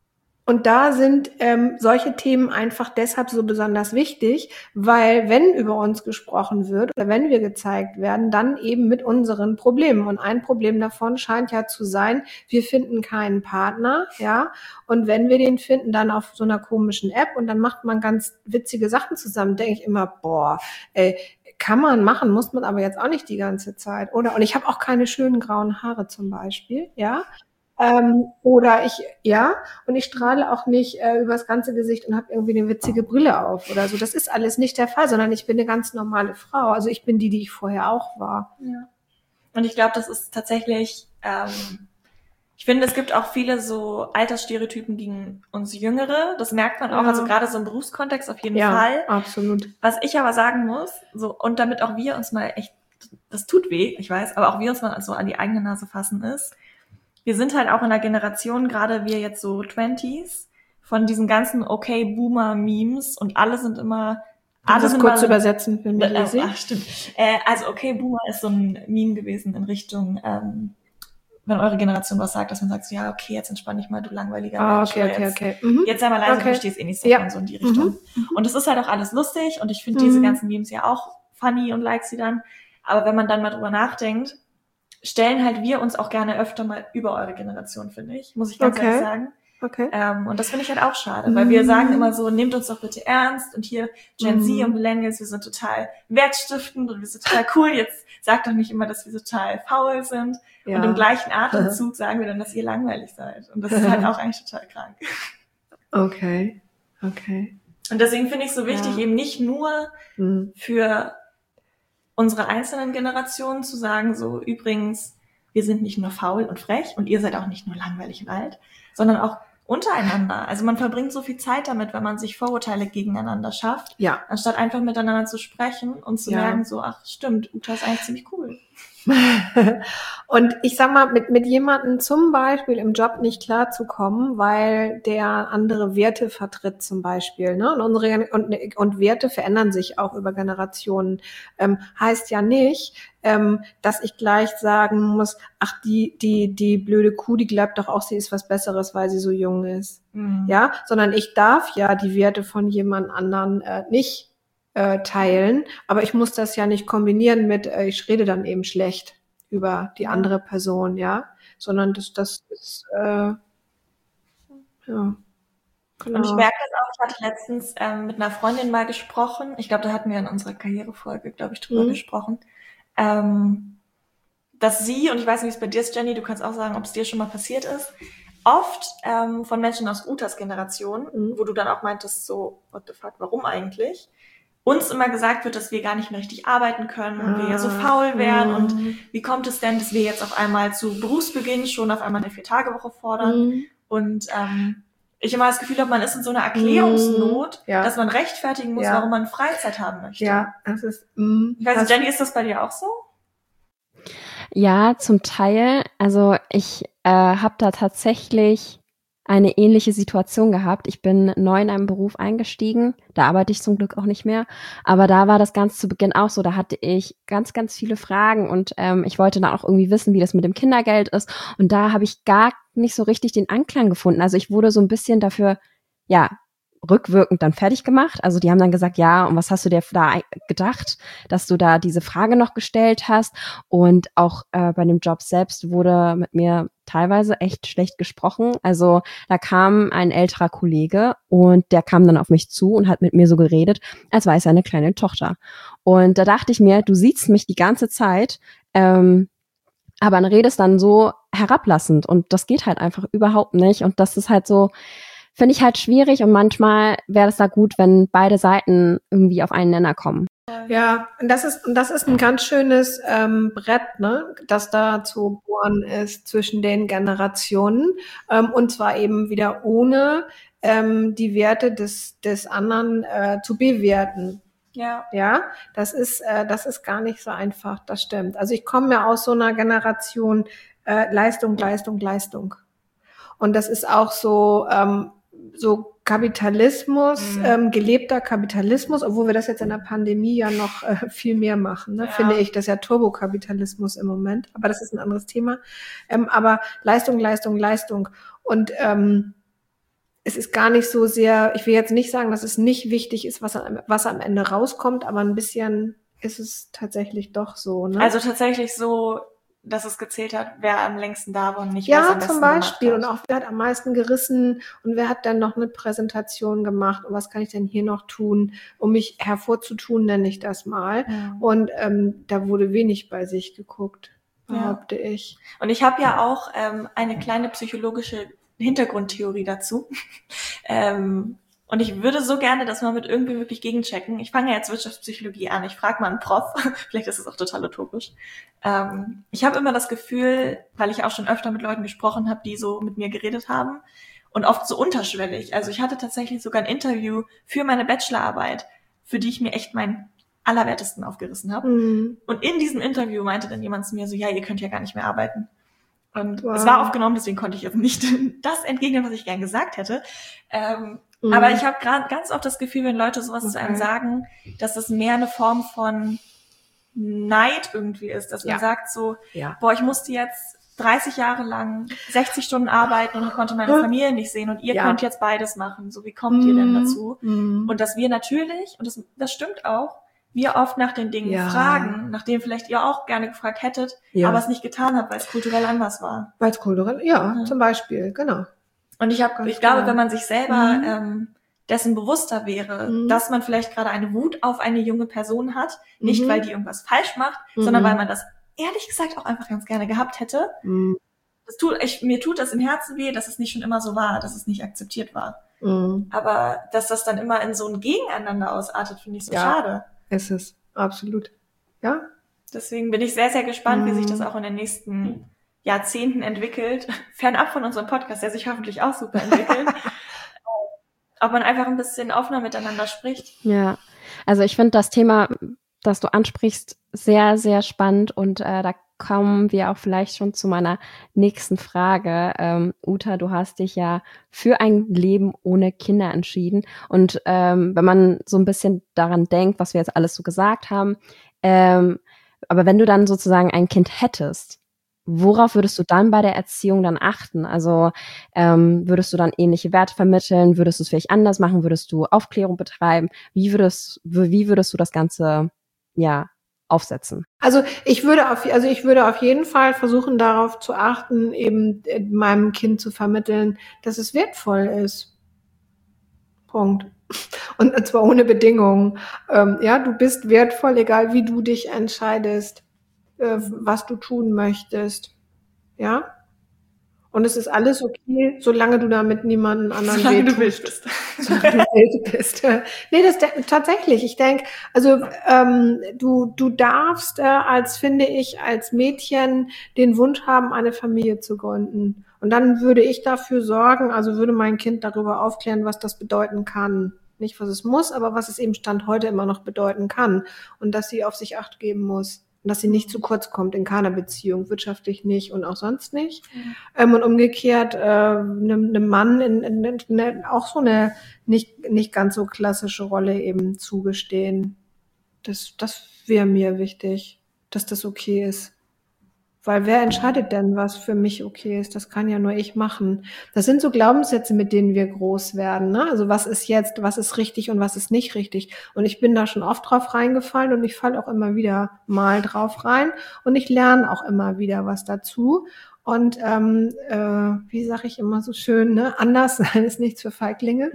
C: Und da sind ähm, solche Themen einfach deshalb so besonders wichtig, weil wenn über uns gesprochen wird oder wenn wir gezeigt werden, dann eben mit unseren Problemen. Und ein Problem davon scheint ja zu sein, wir finden keinen Partner, ja. Und wenn wir den finden, dann auf so einer komischen App und dann macht man ganz witzige Sachen zusammen, denke ich immer, boah, ey, kann man machen, muss man aber jetzt auch nicht die ganze Zeit, oder? Und ich habe auch keine schönen grauen Haare zum Beispiel, ja. Ähm, oder ich, ja, und ich strahle auch nicht äh, übers ganze Gesicht und habe irgendwie eine witzige Brille auf oder so. Das ist alles nicht der Fall, sondern ich bin eine ganz normale Frau. Also ich bin die, die ich vorher auch war.
B: Ja. Und ich glaube, das ist tatsächlich, ähm, ich finde, es gibt auch viele so Altersstereotypen gegen uns Jüngere. Das merkt man auch,
C: Ja.
B: also gerade so im Berufskontext auf jeden
C: Ja,
B: Fall.
C: absolut.
B: Was ich aber sagen muss, so, und damit auch wir uns mal echt, das tut weh, ich weiß, aber auch wir uns mal so an die eigene Nase fassen ist, wir sind halt auch in einer Generation, gerade wir jetzt so Twenties, von diesen ganzen Okay-Boomer-Memes und alle sind immer...
C: Kannst du das
B: sind
C: kurz
B: mal,
C: übersetzen für mich,
B: äh,
C: Lizzie?
B: ach, stimmt. Äh, also Okay-Boomer ist so ein Meme gewesen in Richtung, ähm, wenn eure Generation was sagt, dass man sagt, so, ja, okay, jetzt entspann dich mal, du langweiliger
C: Ah,
B: Mensch.
C: okay,
B: Oder
C: okay,
B: jetzt,
C: okay. Mhm.
B: jetzt sei mal leise,
C: Okay.
B: du verstehst eh nichts davon,
C: Ja.
B: so in die Richtung.
C: Mhm.
B: Und es ist halt auch alles lustig und ich finde
C: Mhm.
B: diese ganzen Memes ja auch funny und like sie dann. Aber wenn man dann mal drüber nachdenkt, stellen halt wir uns auch gerne öfter mal über eure Generation, finde ich, muss ich ganz
C: Okay.
B: ehrlich sagen.
C: Okay.
B: Ähm, und das finde ich halt auch schade, weil wir
C: Mhm.
B: sagen immer so, nehmt uns doch bitte ernst und hier Gen Z
C: Mhm.
B: und Millennials, wir sind total wertstiftend und wir sind total cool. Jetzt sagt doch nicht immer, dass wir total faul sind.
C: Ja.
B: Und im gleichen Atemzug sagen wir dann, dass ihr langweilig seid. Und das ist halt auch eigentlich total krank.
C: Okay. Okay.
B: Und deswegen finde ich es so wichtig,
C: Ja.
B: eben nicht nur
C: Mhm.
B: für unsere einzelnen Generationen zu sagen, so übrigens, wir sind nicht nur faul und frech und ihr seid auch nicht nur langweilig und alt, sondern auch untereinander. Also man verbringt so viel Zeit damit, wenn man sich Vorurteile gegeneinander schafft,
C: Ja.
B: anstatt einfach miteinander zu sprechen und zu
C: Ja.
B: merken, so, ach stimmt, Uta ist eigentlich ziemlich cool.
C: Und ich sag mal, mit, mit jemandem zum Beispiel im Job nicht klarzukommen, weil der andere Werte vertritt zum Beispiel, ne? Und unsere und, und Werte verändern sich auch über Generationen. Ähm, heißt ja nicht, ähm, dass ich gleich sagen muss, ach die die die blöde Kuh, die glaubt doch auch, sie ist was Besseres, weil sie so jung ist,
B: Mhm.
C: ja? Sondern ich darf ja die Werte von jemand anderen äh, nicht äh, teilen, aber ich muss das ja nicht kombinieren mit, äh, ich rede dann eben schlecht über die
B: Ja.
C: andere Person, ja, sondern das, das ist, äh, ja, genau.
B: Und ich merke das auch, ich hatte letztens ähm, mit einer Freundin mal gesprochen, ich glaube, da hatten wir in unserer Karrierefolge, glaube ich, drüber
C: Mhm.
B: gesprochen, ähm, dass sie, und ich weiß nicht, wie es bei dir ist, Jenny, du kannst auch sagen, ob es dir schon mal passiert ist, oft ähm, von Menschen aus Utas Generation,
C: Mhm.
B: wo du dann auch meintest, so, what the fuck, warum eigentlich? Uns immer gesagt wird, dass wir gar nicht mehr richtig arbeiten können und wir ja so faul wären
C: Mhm.
B: und wie kommt es denn, dass wir jetzt auf einmal zu Berufsbeginn schon auf einmal eine Vier-Tage-Woche fordern
C: Mhm.
B: und ähm, ich immer das Gefühl habe, man ist in so einer Erklärungsnot,
C: Mhm. Ja.
B: dass man rechtfertigen muss,
C: Ja.
B: warum man Freizeit haben möchte.
C: Ja, das ist, mh,
B: Ich weiß
C: das,
B: nicht, Jenny, ist das bei dir auch so?
A: Ja, zum Teil. Also ich äh, habe da tatsächlich eine ähnliche Situation gehabt. Ich bin neu in einem Beruf eingestiegen. Da arbeite ich zum Glück auch nicht mehr. Aber da war das ganz zu Beginn auch so. Da hatte ich ganz, ganz viele Fragen und ähm, ich wollte dann auch irgendwie wissen, wie das mit dem Kindergeld ist. Und da habe ich gar nicht so richtig den Anklang gefunden. Also ich wurde so ein bisschen dafür, ja, rückwirkend dann fertig gemacht. Also die haben dann gesagt, ja, und was hast du dir da gedacht, dass du da diese Frage noch gestellt hast? Und auch äh, bei dem Job selbst wurde mit mir teilweise echt schlecht gesprochen. Also da kam ein älterer Kollege und der kam dann auf mich zu und hat mit mir so geredet, als wäre es eine kleine Tochter. Und da dachte ich mir, du siehst mich die ganze Zeit, ähm, aber dann redest dann so herablassend und das geht halt einfach überhaupt nicht. Und das ist halt so, finde ich halt schwierig und manchmal wäre es da gut, wenn beide Seiten irgendwie auf einen Nenner kommen.
C: Ja, und das ist, und das ist ein ganz schönes ähm, Brett, ne, das da zu bohren ist zwischen den Generationen, ähm, und zwar eben wieder ohne ähm, die Werte des, des anderen äh, zu bewerten.
B: Ja.
C: Ja, das ist, äh, das ist gar nicht so einfach, das stimmt. Also ich komme ja aus so einer Generation äh, Leistung, Leistung, Leistung. Und das ist auch so, ähm, so Kapitalismus,
B: Mhm.
C: ähm, gelebter Kapitalismus, obwohl wir das jetzt in der Pandemie ja noch äh, viel mehr machen, ne?
B: Ja.
C: Finde ich. Das ist ja Turbokapitalismus im Moment, aber das ist ein anderes Thema. Ähm, aber Leistung, Leistung, Leistung. Und ähm, es ist gar nicht so sehr, ich will jetzt nicht sagen, dass es nicht wichtig ist, was am, was am Ende rauskommt, aber ein bisschen ist es tatsächlich doch so, ne?
B: Also tatsächlich so, dass es gezählt hat, wer am längsten da war und nicht, wer es
C: Ja,
B: am besten
C: zum Beispiel. Und
B: gemacht hat.
C: auch wer hat am meisten gerissen und wer hat dann noch eine Präsentation gemacht und was kann ich denn hier noch tun, um mich hervorzutun, nenne ich das mal.
B: Ja.
C: Und ähm, da wurde wenig bei sich geguckt, behaupte
B: Ja.
C: ich.
B: Und ich habe ja auch ähm, eine kleine psychologische Hintergrundtheorie dazu. ähm, und ich würde so gerne das mal mit irgendwie wirklich gegenchecken. Ich fange ja jetzt Wirtschaftspsychologie an. Ich frage mal einen Prof. Vielleicht ist es auch total utopisch. Ähm, ich habe immer das Gefühl, weil ich auch schon öfter mit Leuten gesprochen habe, die so mit mir geredet haben und oft so unterschwellig. Also ich hatte tatsächlich sogar ein Interview für meine Bachelorarbeit, für die ich mir echt meinen Allerwertesten aufgerissen habe.
C: Mhm.
B: Und in diesem Interview meinte dann jemand zu mir so, ja, ihr könnt ja gar nicht mehr arbeiten. Und
C: Wow.
B: es war aufgenommen, deswegen konnte ich jetzt nicht das entgegnen, was ich gern gesagt hätte. Ähm,
C: Mhm.
B: Aber ich habe gerade ganz oft das Gefühl, wenn Leute sowas
C: Okay.
B: zu einem sagen, dass es mehr eine Form von Neid irgendwie ist, dass man
C: Ja.
B: sagt so,
C: Ja.
B: boah, ich musste jetzt dreißig Jahre lang sechzig Stunden arbeiten und konnte meine Familie nicht sehen und ihr
C: Ja.
B: könnt jetzt beides machen. So, wie kommt ihr denn
C: Mhm.
B: dazu?
C: Mhm.
B: Und dass wir natürlich, und das, das stimmt auch, wir oft nach den Dingen
C: Ja.
B: fragen, nach denen vielleicht ihr auch gerne gefragt hättet,
C: Ja.
B: aber es nicht getan habt, weil es kulturell anders war.
C: Weil es kulturell, ja,
B: Ja.
C: zum Beispiel, genau.
B: Und ich habe,
C: Ganz
B: ich glaube,
C: genau.
B: wenn man sich selber
C: Mhm.
B: ähm, dessen bewusster wäre,
C: Mhm.
B: dass man vielleicht gerade eine Wut auf eine junge Person hat, nicht
C: Mhm.
B: weil die irgendwas falsch macht,
C: Mhm.
B: sondern weil man das ehrlich gesagt auch einfach ganz gerne gehabt hätte.
C: Mhm.
B: Das tut, ich, mir tut das im Herzen weh, dass es nicht schon immer so war, dass es nicht akzeptiert war.
C: Mhm.
B: Aber dass das dann immer in so ein Gegeneinander ausartet, finde ich so
C: Ja.
B: schade.
C: Ist es, absolut. Ja?
B: Deswegen bin ich sehr, sehr gespannt, wie
C: Mhm.
B: sich das auch in den nächsten Jahrzehnten entwickelt. Fernab von unserem Podcast, der sich hoffentlich auch super entwickelt. Ob man einfach ein bisschen offener miteinander spricht.
A: Ja, also ich finde das Thema, das du ansprichst, sehr, sehr spannend und äh, da kommen wir auch vielleicht schon zu meiner nächsten Frage. Ähm, Uta, du hast dich ja für ein Leben ohne Kinder entschieden und ähm, wenn man so ein bisschen daran denkt, was wir jetzt alles so gesagt haben, ähm, aber wenn du dann sozusagen ein Kind hättest, worauf würdest du dann bei der Erziehung dann achten? Also ähm, würdest du dann ähnliche Werte vermitteln? Würdest du es vielleicht anders machen? Würdest du Aufklärung betreiben? Wie würdest, wie würdest du das Ganze, ja, aufsetzen?
C: Also ich würde auf, also ich würde auf jeden Fall versuchen, darauf zu achten, eben äh, meinem Kind zu vermitteln, dass es wertvoll ist. Punkt. Und zwar ohne Bedingungen. Ähm, ja, du bist wertvoll, egal wie du dich entscheidest, äh, was du tun möchtest. Ja? Und es ist alles okay, solange du damit niemanden anderen
B: Solange du
C: wehtust.
B: wild bist.
C: Solange du wild bist. Nee, das de- tatsächlich. Ich denke, also ähm, du du darfst äh, als finde ich als Mädchen den Wunsch haben, eine Familie zu gründen. Und dann würde ich dafür sorgen, also würde mein Kind darüber aufklären, was das bedeuten kann. Nicht, was es muss, aber was es eben Stand heute immer noch bedeuten kann. Und dass sie auf sich Acht geben muss. Und dass sie nicht zu kurz kommt in keiner Beziehung, wirtschaftlich nicht und auch sonst nicht.
B: Mhm.
C: Ähm, und umgekehrt äh, einem, einem Mann in, in, in, in auch so eine nicht, nicht ganz so klassische Rolle eben zugestehen. Das, das wäre mir wichtig, dass das okay ist. Weil wer entscheidet denn, was für mich okay ist? Das kann ja nur ich machen. Das sind so Glaubenssätze, mit denen wir groß werden, ne? Also was ist jetzt, was ist richtig und was ist nicht richtig? Und ich bin da schon oft drauf reingefallen und ich falle auch immer wieder mal drauf rein und ich lerne auch immer wieder was dazu. Und ähm, äh, wie sage ich immer so schön, ne? Anders sein ist nichts für Feiglinge.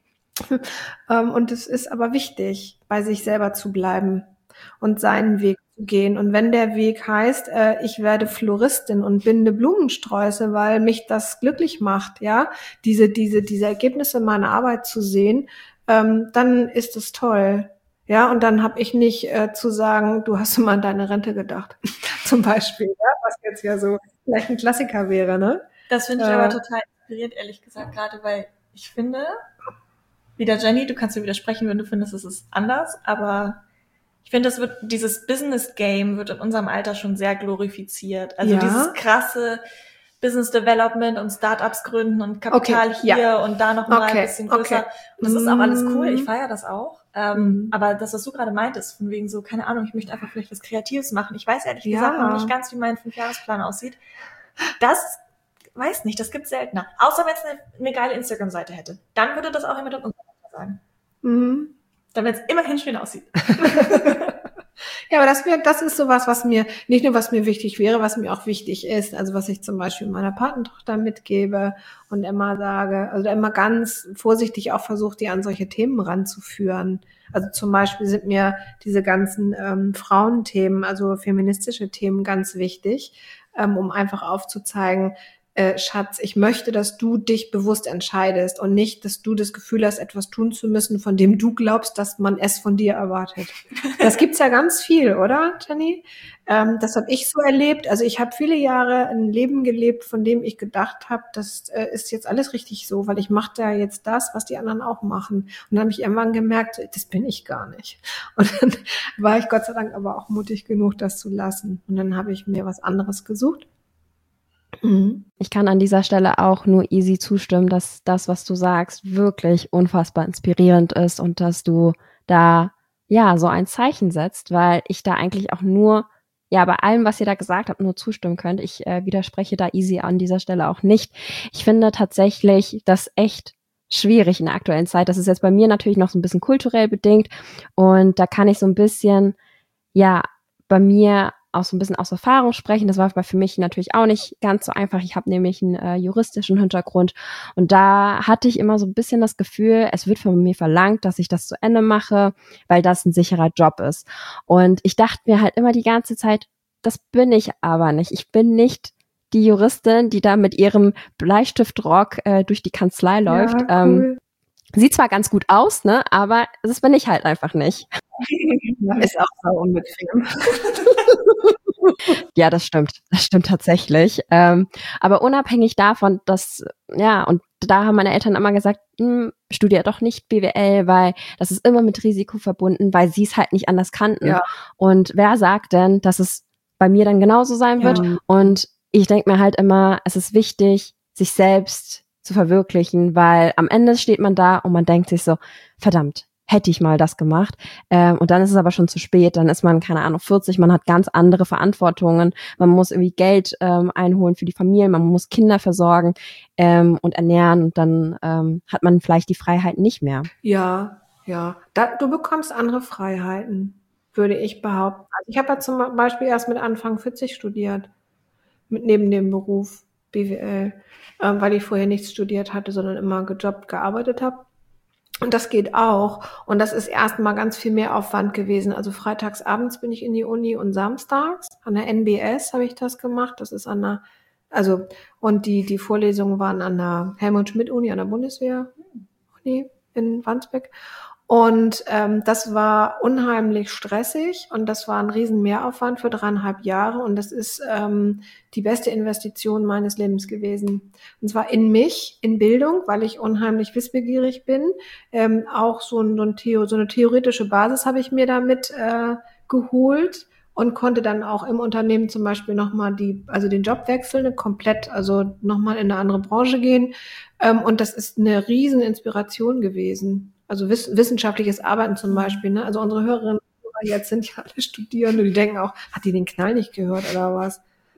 C: ähm, und es ist aber wichtig, bei sich selber zu bleiben und seinen Weg zu gehen. Und wenn der Weg heißt, äh, ich werde Floristin und binde Blumensträuße, weil mich das glücklich macht, ja, diese diese diese Ergebnisse meiner Arbeit zu sehen, ähm, dann ist es toll. Ja, und dann habe ich nicht äh, zu sagen, du hast immer an deine Rente gedacht, zum Beispiel, ja, was jetzt ja so vielleicht ein Klassiker wäre, ne?
B: Das finde ich
C: Äh,
B: aber total inspirierend, ehrlich gesagt, gerade weil ich finde, wieder Jenny, du kannst mir widersprechen, wenn du findest, es ist anders, aber ich finde, das wird, dieses Business-Game wird in unserem Alter schon sehr glorifiziert. Also
C: Ja.
B: dieses krasse Business Development und Startups gründen und Kapital
C: Okay,
B: hier
C: ja.
B: und da noch mal
C: Okay,
B: ein bisschen größer.
C: okay.
B: Und das ist auch alles cool,
C: Mm.
B: ich feiere das auch. Ähm,
C: Mhm.
B: Aber das, was du gerade meintest, von wegen so, keine Ahnung, ich möchte einfach vielleicht was Kreatives machen. Ich weiß ehrlich
C: Ja.
B: gesagt noch nicht ganz, wie mein Fünfjahresplan aussieht. Das, weiß nicht, das gibt's seltener. Außer wenn es eine, eine geile Instagram-Seite hätte. Dann würde das auch jemand in unserem Alter sagen.
C: Mhm.
B: Dann, wenn es immerhin schön aussieht.
C: Ja, aber das, wär, das ist sowas, was mir, nicht nur was mir wichtig wäre, was mir auch wichtig ist, also was ich zum Beispiel meiner Patentochter mitgebe und immer sage, also immer ganz vorsichtig auch versuche, die an solche Themen ranzuführen. Also zum Beispiel sind mir diese ganzen ähm, Frauenthemen, also feministische Themen ganz wichtig, ähm, um einfach aufzuzeigen, äh, Schatz, ich möchte, dass du dich bewusst entscheidest und nicht, dass du das Gefühl hast, etwas tun zu müssen, von dem du glaubst, dass man es von dir erwartet. Das gibt's ja ganz viel, oder, Jenny? Ähm, das habe ich so erlebt. Also ich habe viele Jahre ein Leben gelebt, von dem ich gedacht habe, das äh, ist jetzt alles richtig so, weil ich mache da jetzt das, was die anderen auch machen. Und dann habe ich irgendwann gemerkt, das bin ich gar nicht. Und dann war ich Gott sei Dank aber auch mutig genug, das zu lassen. Und dann habe ich mir was anderes gesucht. Mhm.
A: Ich kann an dieser Stelle auch nur easy zustimmen, dass das, was du sagst, wirklich unfassbar inspirierend ist und dass du da ja so ein Zeichen setzt, weil ich da eigentlich auch nur, ja, bei allem, was ihr da gesagt habt, nur zustimmen könnt. Ich äh, widerspreche da easy an dieser Stelle auch nicht. Ich finde tatsächlich das echt schwierig in der aktuellen Zeit. Das ist jetzt bei mir natürlich noch so ein bisschen kulturell bedingt und da kann ich so ein bisschen, ja, bei mir auch so ein bisschen aus Erfahrung sprechen. Das war für mich natürlich auch nicht ganz so einfach. Ich habe nämlich einen äh, juristischen Hintergrund und da hatte ich immer so ein bisschen das Gefühl, es wird von mir verlangt, dass ich das zu Ende mache, weil das ein sicherer Job ist. Und ich dachte mir halt immer die ganze Zeit, das bin ich aber nicht. Ich bin nicht die Juristin, die da mit ihrem Bleistiftrock äh, durch die Kanzlei läuft.
C: Ja, cool.
A: Ähm, sieht zwar ganz gut aus, ne, aber das bin ich halt einfach nicht.
C: Ja, ist auch so unbequem.
A: Ja, das stimmt. Das stimmt tatsächlich. Ähm, aber unabhängig davon, dass, ja, und da haben meine Eltern immer gesagt, hm, studier doch nicht B W L, weil das ist immer mit Risiko verbunden, weil sie es halt nicht anders kannten.
C: Ja.
A: Und wer sagt denn, dass es bei mir dann genauso sein
C: Ja.
A: wird? Und ich denke mir halt immer, es ist wichtig, sich selbst zu verwirklichen, weil am Ende steht man da und man denkt sich so, verdammt, hätte ich mal das gemacht. Ähm, und dann ist es aber schon zu spät. Dann ist man, keine Ahnung, vierzig, man hat ganz andere Verantwortungen. Man muss irgendwie Geld ähm, einholen für die Familie, man muss Kinder versorgen ähm, und ernähren. Und dann ähm, hat man vielleicht die Freiheit nicht mehr.
C: Ja, ja. Da, du bekommst andere Freiheiten, würde ich behaupten. Also ich habe ja zum Beispiel erst mit Anfang vierzig studiert, mit neben dem Beruf B W L, ähm, weil ich vorher nichts studiert hatte, sondern immer gejobbt, gearbeitet habe. Und das geht auch. Und das ist erstmal ganz viel mehr Aufwand gewesen. Also freitags abends bin ich in die Uni und samstags an der N B S habe ich das gemacht. Das ist an der, also, und die, die Vorlesungen waren an der Helmut-Schmidt-Uni, an der Bundeswehr-Uni in Wandsbek. Und ähm, das war unheimlich stressig und das war ein riesen Mehraufwand für dreieinhalb Jahre und das ist ähm, die beste Investition meines Lebens gewesen. Und zwar in mich, in Bildung, weil ich unheimlich wissbegierig bin. Ähm, auch so, ein, so, ein Theo, so eine theoretische Basis habe ich mir damit äh, geholt und konnte dann auch im Unternehmen zum Beispiel nochmal die, also den Job wechseln, komplett, also nochmal in eine andere Branche gehen. Ähm, und das ist eine riesen Inspiration gewesen. Also wiss, wissenschaftliches Arbeiten zum Beispiel, ne? Also unsere Hörerinnen und Hörer jetzt sind ja alle Studierende, die denken auch, hat die den Knall nicht gehört oder was?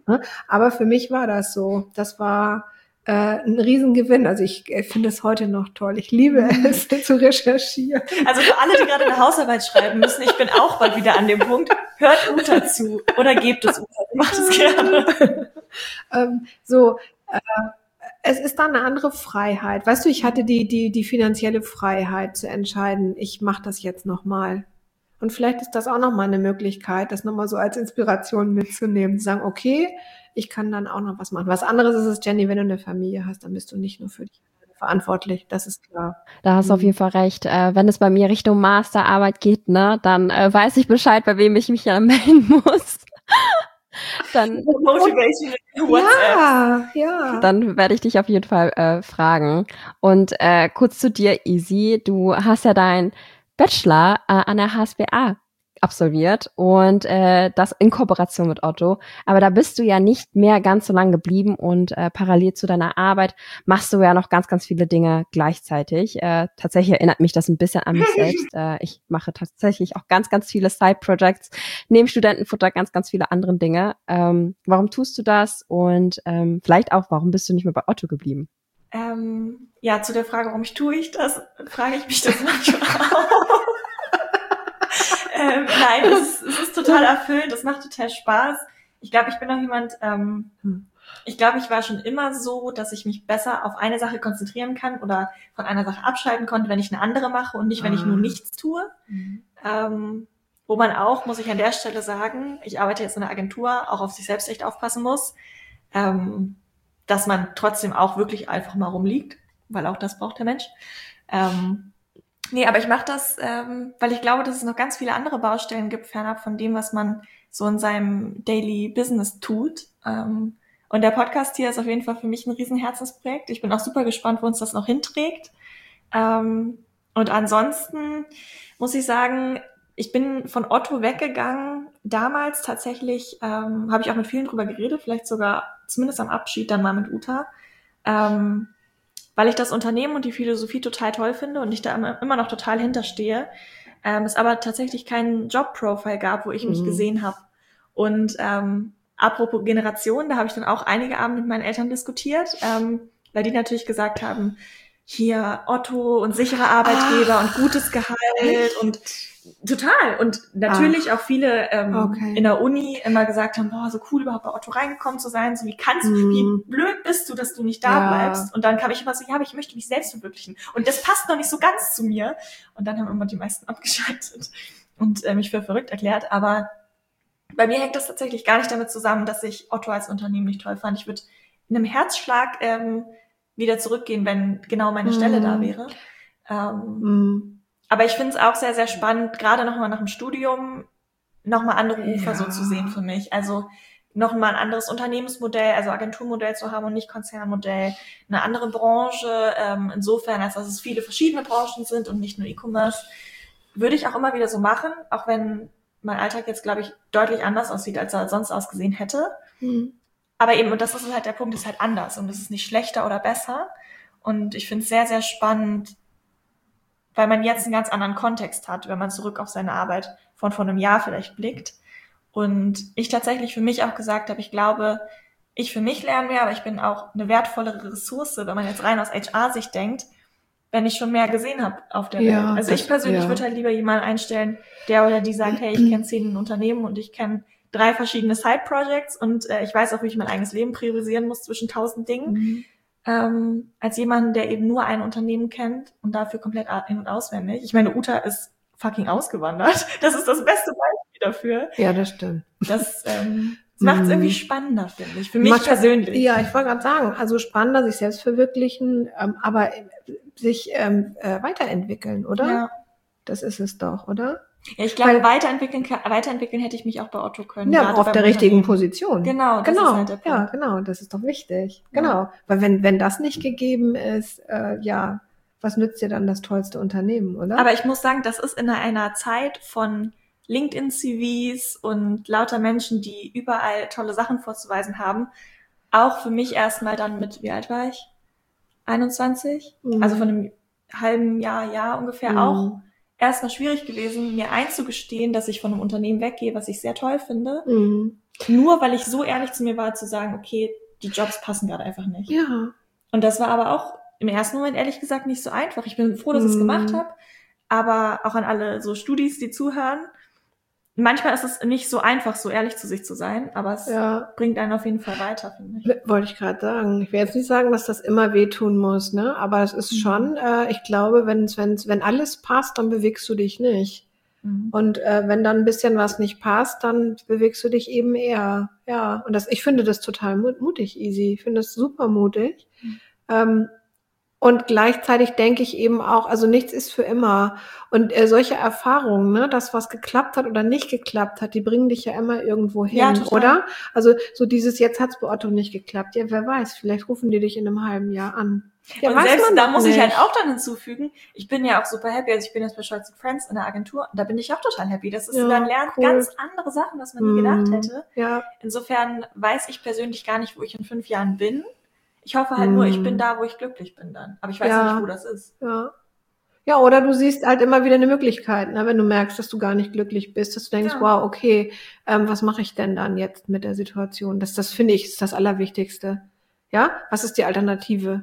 C: Ne? Aber für mich war das so. Das war äh, ein Riesengewinn. Also ich äh, finde es heute noch toll. Ich liebe es, zu recherchieren.
B: Also für alle, die gerade eine Hausarbeit schreiben müssen, ich bin auch bald wieder an dem Punkt. Hört Uta zu oder gebt es Uta. Macht es gerne.
C: ähm, so, äh, es ist dann eine andere Freiheit. Weißt du, ich hatte die die die finanzielle Freiheit zu entscheiden, ich mache das jetzt nochmal. Und vielleicht ist das auch nochmal eine Möglichkeit, das nochmal so als Inspiration mitzunehmen, zu sagen, okay, ich kann dann auch noch was machen. Was anderes ist es, Jenny, wenn du eine Familie hast, dann bist du nicht nur für dich verantwortlich, das ist klar.
A: Da hast du auf jeden Fall recht. Äh, wenn es bei mir Richtung Masterarbeit geht, ne, dann äh, weiß ich Bescheid, bei wem ich mich ja melden muss. Dann,
B: Motivation in WhatsApp.
C: Ja, ja.
A: Dann werde ich dich auf jeden Fall äh, fragen. Und äh, kurz zu dir, Easy. Du hast ja deinen Bachelor äh, an der H S B A absolviert und äh, das in Kooperation mit Otto. Aber da bist du ja nicht mehr ganz so lange geblieben und äh, parallel zu deiner Arbeit machst du ja noch ganz, ganz viele Dinge gleichzeitig. Äh, tatsächlich erinnert mich das ein bisschen an mich selbst. Äh, ich mache tatsächlich auch ganz, ganz viele Side-Projects, neben Studentenfutter ganz, ganz viele andere Dinge. Ähm, warum tust du das? Und ähm, vielleicht auch, warum bist du nicht mehr bei Otto geblieben?
B: Ähm, ja, zu der Frage, warum ich tue ich das, frage ich mich das manchmal auch. ähm, nein, es, es ist total erfüllend, es macht total Spaß. Ich glaube, ich bin auch jemand, ähm, ich glaube, ich war schon immer so, dass ich mich besser auf eine Sache konzentrieren kann oder von einer Sache abschalten konnte, wenn ich eine andere mache und nicht, wenn ich nur nichts tue. Mhm. Ähm, wo man auch, muss ich an der Stelle sagen, ich arbeite jetzt in einer Agentur, auch auf sich selbst echt aufpassen muss, ähm, dass man trotzdem auch wirklich einfach mal rumliegt, weil auch das braucht der Mensch. Ähm, nee, aber ich mache das, ähm, weil ich glaube, dass es noch ganz viele andere Baustellen gibt, fernab von dem, was man so in seinem Daily Business tut. Ähm, und der Podcast hier ist auf jeden Fall für mich ein riesen Herzensprojekt. Ich bin auch super gespannt, wo uns das noch hinträgt. Ähm, und ansonsten muss ich sagen, ich bin von Otto weggegangen. Damals tatsächlich ähm, habe ich auch mit vielen drüber geredet, vielleicht sogar zumindest am Abschied dann mal mit Uta, ähm, weil ich das Unternehmen und die Philosophie total toll finde und ich da immer, immer noch total hinterstehe. Ähm, es aber tatsächlich keinen Job-Profile gab, wo ich mich mhm. gesehen habe. Und ähm, apropos Generation, da habe ich dann auch einige Abende mit meinen Eltern diskutiert, ähm, weil die natürlich gesagt haben, hier Otto und sichere Arbeitgeber Ach, und gutes Gehalt echt? Und total. Und natürlich Ach, auch viele ähm, okay. in der Uni immer gesagt haben, boah, so cool überhaupt bei Otto reingekommen zu sein, so wie kannst du, mm. wie blöd bist du, dass du nicht da ja. bleibst. Und dann kam ich immer so, ja, aber ich möchte mich selbst verwirklichen. Und das passt noch nicht so ganz zu mir. Und dann haben immer die meisten abgeschaltet und äh, mich für verrückt erklärt. Aber bei mir hängt das tatsächlich gar nicht damit zusammen, dass ich Otto als Unternehmen nicht toll fand. Ich würde in einem Herzschlag ähm, wieder zurückgehen, wenn genau meine mm. Stelle da wäre. Ähm, mm. Aber ich finde es auch sehr, sehr spannend, gerade nochmal nach dem Studium nochmal andere Ufer ja. so zu sehen für mich. Also nochmal ein anderes Unternehmensmodell, also Agenturmodell zu haben und nicht Konzernmodell. Eine andere Branche, ähm, insofern, als dass es viele verschiedene Branchen sind und nicht nur E-Commerce, würde ich auch immer wieder so machen, auch wenn mein Alltag jetzt, glaube ich, deutlich anders aussieht, als er sonst ausgesehen hätte. Mhm. Aber eben, und das ist halt der Punkt, ist halt anders und es ist nicht schlechter oder besser. Und ich finde es sehr, sehr spannend, weil man jetzt einen ganz anderen Kontext hat, wenn man zurück auf seine Arbeit von vor einem Jahr vielleicht blickt. Und ich tatsächlich für mich auch gesagt habe, ich glaube, ich für mich lerne mehr, aber ich bin auch eine wertvollere Ressource, wenn man jetzt rein aus H R-Sicht denkt, wenn ich schon mehr gesehen habe auf der ja, Welt. Also das, ich persönlich ja. würde halt lieber jemanden einstellen, der oder die sagt, hey, ich kenne zehn Unternehmen und ich kenne drei verschiedene Side-Projects und äh, ich weiß auch, wie ich mein eigenes Leben priorisieren muss zwischen tausend Dingen, mhm. ähm, als jemanden, der eben nur ein Unternehmen kennt und dafür komplett in- und auswendig. Ich meine, Uta ist fucking ausgewandert. Das ist das beste Beispiel dafür.
C: Ja, das stimmt.
B: Das, ähm, das macht es irgendwie spannender, finde ich. Für mich Manchmal, persönlich.
C: Ja, ich wollte gerade sagen, also spannender, sich selbst verwirklichen, ähm, aber sich ähm, äh, weiterentwickeln, oder? Ja. Das ist es doch, oder?
B: Ja, ich glaube, Weil, weiterentwickeln, weiterentwickeln hätte ich mich auch bei Otto können.
C: Ja, auf der richtigen Position.
B: Genau, das
C: genau.
B: ist halt der Punkt.
C: Ja, genau, das ist doch wichtig. Ja. Genau, weil wenn wenn das nicht gegeben ist, äh, ja, was nützt dir dann das tollste Unternehmen, oder?
B: Aber ich muss sagen, das ist in einer Zeit von LinkedIn-C Vs und lauter Menschen, die überall tolle Sachen vorzuweisen haben, auch für mich erstmal dann mit, wie alt war ich? einundzwanzig? Mhm. Also von einem halben Jahr, Jahr ungefähr mhm. auch erstmal schwierig gewesen, mir einzugestehen, dass ich von einem Unternehmen weggehe, was ich sehr toll finde.
C: Mhm.
B: Nur weil ich so ehrlich zu mir war, zu sagen, okay, die Jobs passen gerade einfach nicht.
C: Ja.
B: Und das war aber auch im ersten Moment ehrlich gesagt nicht so einfach. Ich bin froh, dass ich es
C: Mhm.
B: gemacht habe, aber auch an alle so Studis, die zuhören. Manchmal ist es nicht so einfach, so ehrlich zu sich zu sein, aber es
C: Ja.
B: bringt einen auf jeden Fall weiter, finde ich.
C: Wollte ich gerade sagen. Ich will jetzt nicht sagen, dass das immer wehtun muss, ne? Aber es ist
B: Mhm.
C: schon, äh, ich glaube, wenn's, wenn's, wenn alles passt, dann bewegst du dich nicht.
B: Mhm.
C: Und äh, wenn dann ein bisschen was nicht passt, dann bewegst du dich eben eher. Ja, und das, ich finde das total mut- mutig, Easy. Ich finde das super mutig.
B: Mhm.
C: Ähm, und gleichzeitig denke ich eben auch, also nichts ist für immer. Und äh, solche Erfahrungen, ne, dass was geklappt hat oder nicht geklappt hat, die bringen dich ja immer irgendwo hin,
B: Ja, total.
C: oder? Also so dieses, jetzt hat's bei Otto nicht geklappt. Ja, wer weiß, vielleicht rufen die dich in einem halben Jahr an. Ja,
B: und
C: weiß
B: selbst
C: man
B: da
C: doch
B: muss ich
C: nicht.
B: halt auch dann hinzufügen, ich bin ja auch super happy, also ich bin jetzt bei Scholz and Friends in der Agentur und da bin ich auch total happy. Das ist,
C: Ja,
B: man lernt
C: cool.
B: ganz andere Sachen, was man nie gedacht
C: Mm,
B: hätte.
C: Ja,
B: Insofern weiß ich persönlich gar nicht, wo ich in fünf Jahren bin. Ich hoffe halt nur, ich bin
C: Mm.
B: da, wo ich glücklich bin dann. Aber ich weiß
C: Ja.
B: nicht, wo das ist.
C: ja. Ja, oder du siehst halt immer wieder eine Möglichkeit, ne, wenn du merkst, dass du gar nicht glücklich bist, dass du denkst,
B: Ja.
C: wow, okay, ähm, was mache ich denn dann jetzt mit der Situation? Das, das finde ich, ist das Allerwichtigste. Ja, was ist die Alternative?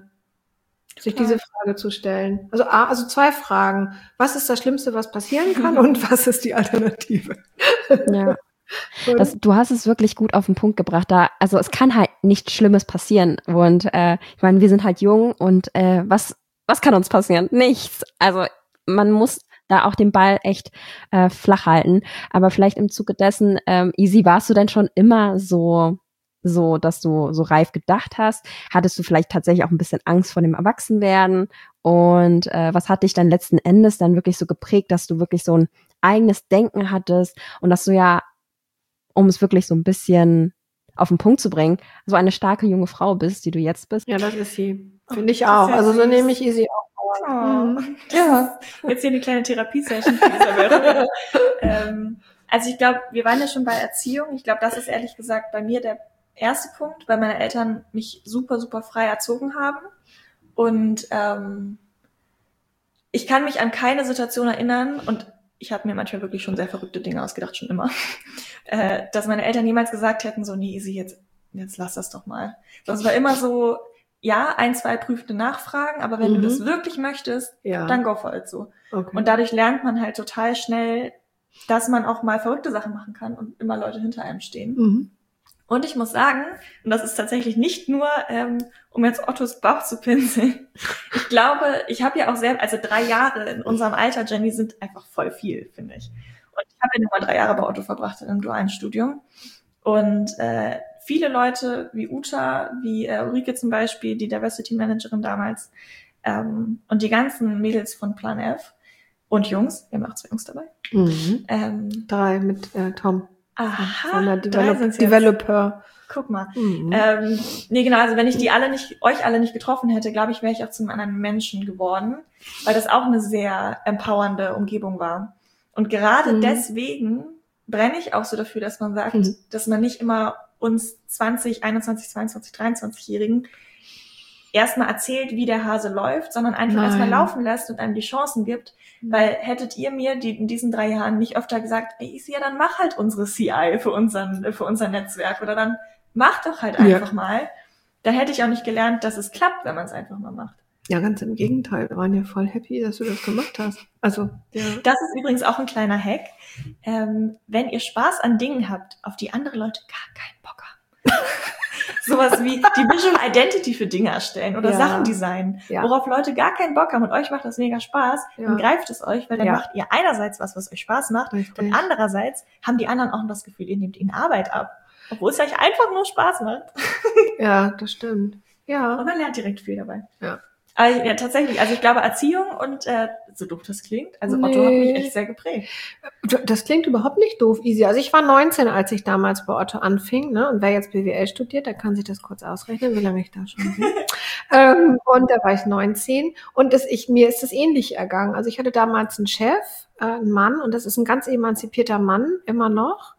C: Sich
B: Total.
C: diese Frage zu stellen. Also, A, also zwei Fragen. Was ist das Schlimmste, was passieren kann? Und was ist die Alternative?
A: Ja.
C: Oder?
A: Das, du hast es wirklich gut auf den Punkt gebracht. Da, also es kann halt nichts Schlimmes passieren. Und äh, ich meine, wir sind halt jung und äh, was, was kann uns passieren? Nichts. Also man muss da auch den Ball echt äh, flach halten. Aber vielleicht im Zuge dessen, ähm, Easy, warst du denn schon immer so, so, dass du so reif gedacht hast? Hattest du vielleicht tatsächlich auch ein bisschen Angst vor dem Erwachsenwerden? Und äh, was hat dich dann letzten Endes dann wirklich so geprägt, dass du wirklich so ein eigenes Denken hattest und dass du ja, um es wirklich so ein bisschen auf den Punkt zu bringen, so eine starke junge Frau bist, die du jetzt bist.
C: Ja, das ist sie.
B: Oh,
C: Finde ich
B: das ist
C: auch.
B: ja
C: Also so
B: süß.
C: nehme ich Easy auch.
B: Oh,
C: Mhm.
B: das
C: Ja.
B: ist jetzt hier eine kleine Therapiesession für Isabel. ähm, also ich glaube, wir waren ja schon bei Erziehung. Ich glaube, das ist ehrlich gesagt bei mir der erste Punkt, weil meine Eltern mich super, super frei erzogen haben. Und ähm, ich kann mich an keine Situation erinnern, und ich habe mir manchmal wirklich schon sehr verrückte Dinge ausgedacht, schon immer, äh, dass meine Eltern jemals gesagt hätten, so, nee, Easy, jetzt, jetzt lass das doch mal. Das war immer so, ja, ein, zwei prüfende Nachfragen, aber wenn
C: Mhm.
B: du das wirklich möchtest,
C: Ja.
B: dann go for it so.
C: Okay.
B: Und dadurch lernt man halt total schnell, dass man auch mal verrückte Sachen machen kann und immer Leute hinter einem stehen.
C: Mhm.
B: Und ich muss sagen, und das ist tatsächlich nicht nur, ähm, um jetzt Ottos Bauch zu pinseln, ich glaube, ich habe ja auch sehr, also drei Jahre in unserem Alter, Jenny, sind einfach voll viel, finde ich. Und ich habe ja nur mal drei Jahre bei Otto verbracht in einem dualen Studium. Und äh, viele Leute wie Uta, wie äh, Ulrike zum Beispiel, die Diversity Managerin damals, ähm, und die ganzen Mädels von Plan F und Jungs, wir haben auch zwei Jungs dabei,
C: Mhm.
B: ähm,
C: Drei mit äh, Tom.
B: aha,
C: Von der
B: drei
C: Develop
B: sind's jetzt.
C: Developer.
B: Guck mal.
C: Mhm.
B: Ähm, nee, genau, also wenn ich die alle nicht, euch alle nicht getroffen hätte, glaube ich, wäre ich auch zu einem anderen Menschen geworden, weil das auch eine sehr empowernde Umgebung war. Und gerade
C: Mhm.
B: deswegen brenne ich auch so dafür, dass man sagt,
C: Mhm.
B: dass man nicht immer uns zwanzig, einundzwanzig, zweiundzwanzig, dreiundzwanzig-Jährigen erstmal erzählt, wie der Hase läuft, sondern einfach
C: Nein.
B: erstmal laufen lässt und einem die Chancen gibt. Weil hättet ihr mir die in diesen drei Jahren nicht öfter gesagt, ey, ist ja, dann mach halt unsere C I für unseren, für unser Netzwerk oder dann mach doch halt
C: Ja.
B: einfach mal. Dann hätte ich auch nicht gelernt, dass es klappt, wenn man es einfach mal macht.
C: Ja, ganz im Gegenteil. Wir waren ja voll happy, dass du das gemacht hast. Also, ja.
B: Das ist übrigens auch ein kleiner Hack. Ähm, wenn ihr Spaß an Dingen habt, auf die andere Leute gar keinen Bock haben. Sowas wie die Visual Identity für Dinge erstellen oder
C: Ja.
B: Sachen designen,
C: Ja.
B: worauf Leute gar keinen Bock haben und euch macht das mega Spaß,
C: Ja.
B: dann greift es euch, weil dann
C: Ja.
B: macht ihr einerseits was, was euch Spaß macht
C: Richtig.
B: und andererseits haben die anderen auch noch das Gefühl, ihr nehmt ihnen Arbeit ab, obwohl es euch einfach nur Spaß macht.
C: Ja, das stimmt. Ja.
B: Und man lernt direkt viel dabei.
C: Ja.
B: Aber ja, tatsächlich, also ich glaube Erziehung und, äh, so doof das klingt, also Otto hat
C: Nee.
B: mich echt sehr geprägt.
C: Das klingt überhaupt nicht doof, Easy. Also ich war neunzehn, als ich damals bei Otto anfing, ne? Und wer jetzt B W L studiert, der kann sich das kurz ausrechnen, wie lange ich da schon bin. ähm, und da war ich neunzehn. Und das, ich, mir ist das ähnlich ergangen. Also ich hatte damals einen Chef, äh, einen Mann, und das ist ein ganz emanzipierter Mann, immer noch.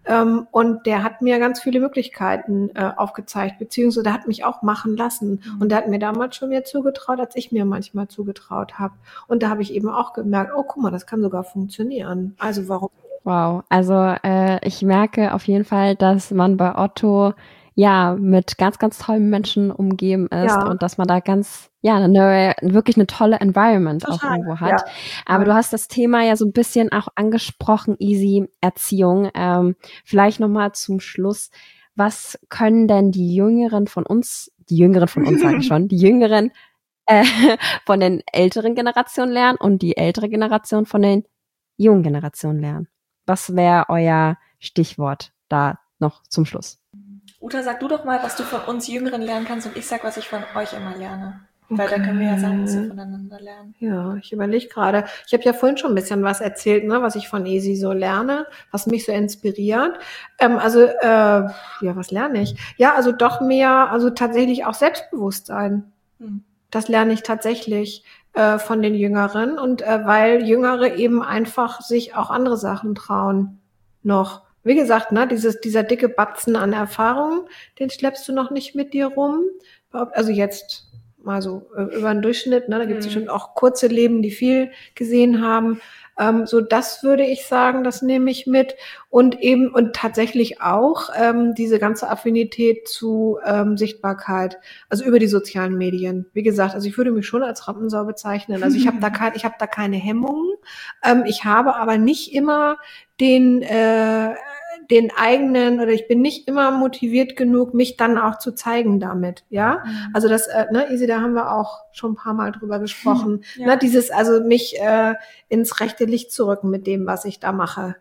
C: Ähm, und der hat mir ganz viele Möglichkeiten äh, aufgezeigt, beziehungsweise der hat mich auch machen lassen.
B: Mhm.
C: Und der hat mir damals schon mehr zugetraut, als ich mir manchmal zugetraut habe. Und da habe ich eben auch gemerkt, oh, guck mal, das kann sogar funktionieren. Also warum?
A: Wow, also äh, ich merke auf jeden Fall, dass man bei Otto ja mit ganz, ganz tollen Menschen umgeben ist
C: Ja.
A: und dass man da ganz, ja, eine, wirklich eine tolle Environment auch
C: Total,
A: irgendwo hat.
C: ja.
A: Aber du hast das Thema ja so ein bisschen auch angesprochen, Easy Erziehung. Ähm, vielleicht nochmal zum Schluss, was können denn die Jüngeren von uns, die Jüngeren von uns sage ich schon, die Jüngeren äh, von den älteren Generationen lernen und die ältere Generation von den jungen Generationen lernen? Was wäre euer Stichwort da noch zum Schluss?
B: Uta, sag du doch mal, was du von uns Jüngeren lernen kannst und ich sag, was ich von euch immer lerne. Weil da können wir ja sagen, was wir voneinander lernen.
C: Ja, ich überlege gerade. Ich habe ja vorhin schon ein bisschen was erzählt, ne, was ich von Easy so lerne, was mich so inspiriert. Ähm, also, äh, ja, was lerne ich? Ja, also doch mehr, also tatsächlich auch Selbstbewusstsein.
B: Hm.
C: Das lerne ich tatsächlich äh, von den Jüngeren und äh, weil Jüngere eben einfach sich auch andere Sachen trauen noch. Wie gesagt, ne, dieses, dieser dicke Batzen an Erfahrung, den schleppst du noch nicht mit dir rum. Also jetzt mal so äh, über den Durchschnitt, ne, da gibt es
B: Mhm.
C: bestimmt auch kurze Leben, die viel gesehen haben. Ähm, so das würde ich sagen, das nehme ich mit. Und eben, und tatsächlich auch ähm, diese ganze Affinität zu ähm, Sichtbarkeit, also über die sozialen Medien. Wie gesagt, also ich würde mich schon als Rampensau bezeichnen. Also ich habe da kein, ich habe da keine Hemmungen. Ähm, ich habe aber nicht immer den äh, den eigenen oder ich bin nicht immer motiviert genug, mich dann auch zu zeigen damit, ja.
B: Mhm.
C: Also das, äh, ne, Isi, da haben wir auch schon ein paar Mal drüber gesprochen.
B: Ja.
C: Ne, dieses, also mich äh, ins rechte Licht zu rücken mit dem, was ich da mache.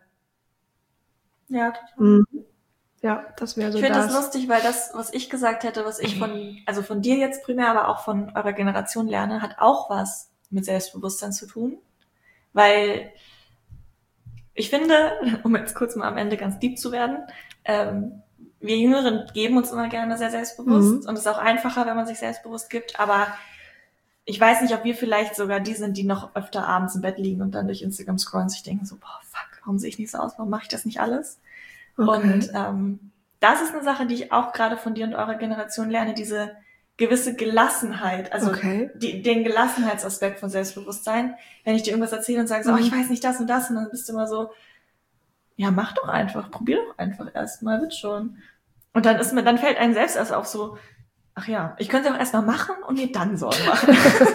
B: Ja, total.
C: Mhm. Ja, das wäre so
B: Ich finde
C: das.
B: das lustig, weil das, was ich gesagt hätte, was ich von, also von dir jetzt primär, aber auch von eurer Generation lerne, hat auch was mit Selbstbewusstsein zu tun. Weil ich finde, um jetzt kurz mal am Ende ganz deep zu werden, ähm, wir Jüngeren geben uns immer gerne sehr selbstbewusst
C: Mhm.
B: und es ist auch einfacher, wenn man sich selbstbewusst gibt, aber ich weiß nicht, ob wir vielleicht sogar die sind, die noch öfter abends im Bett liegen und dann durch Instagram scrollen und sich denken so, boah, fuck, warum sehe ich nicht so aus, warum mache ich das nicht alles?
C: Okay.
B: Und ähm, das ist eine Sache, die ich auch gerade von dir und eurer Generation lerne, diese gewisse Gelassenheit, also
C: Okay.
B: die, den Gelassenheitsaspekt von Selbstbewusstsein. Wenn ich dir irgendwas erzähle und sage so,
C: Mhm.
B: oh, ich weiß nicht das und das, und dann bist du immer so, ja, mach doch einfach, probier doch einfach erstmal, wird schon. Und dann ist mir, dann fällt einem selbst erst auf so, ach ja, ich könnte es auch erstmal machen und mir dann Sorgen machen.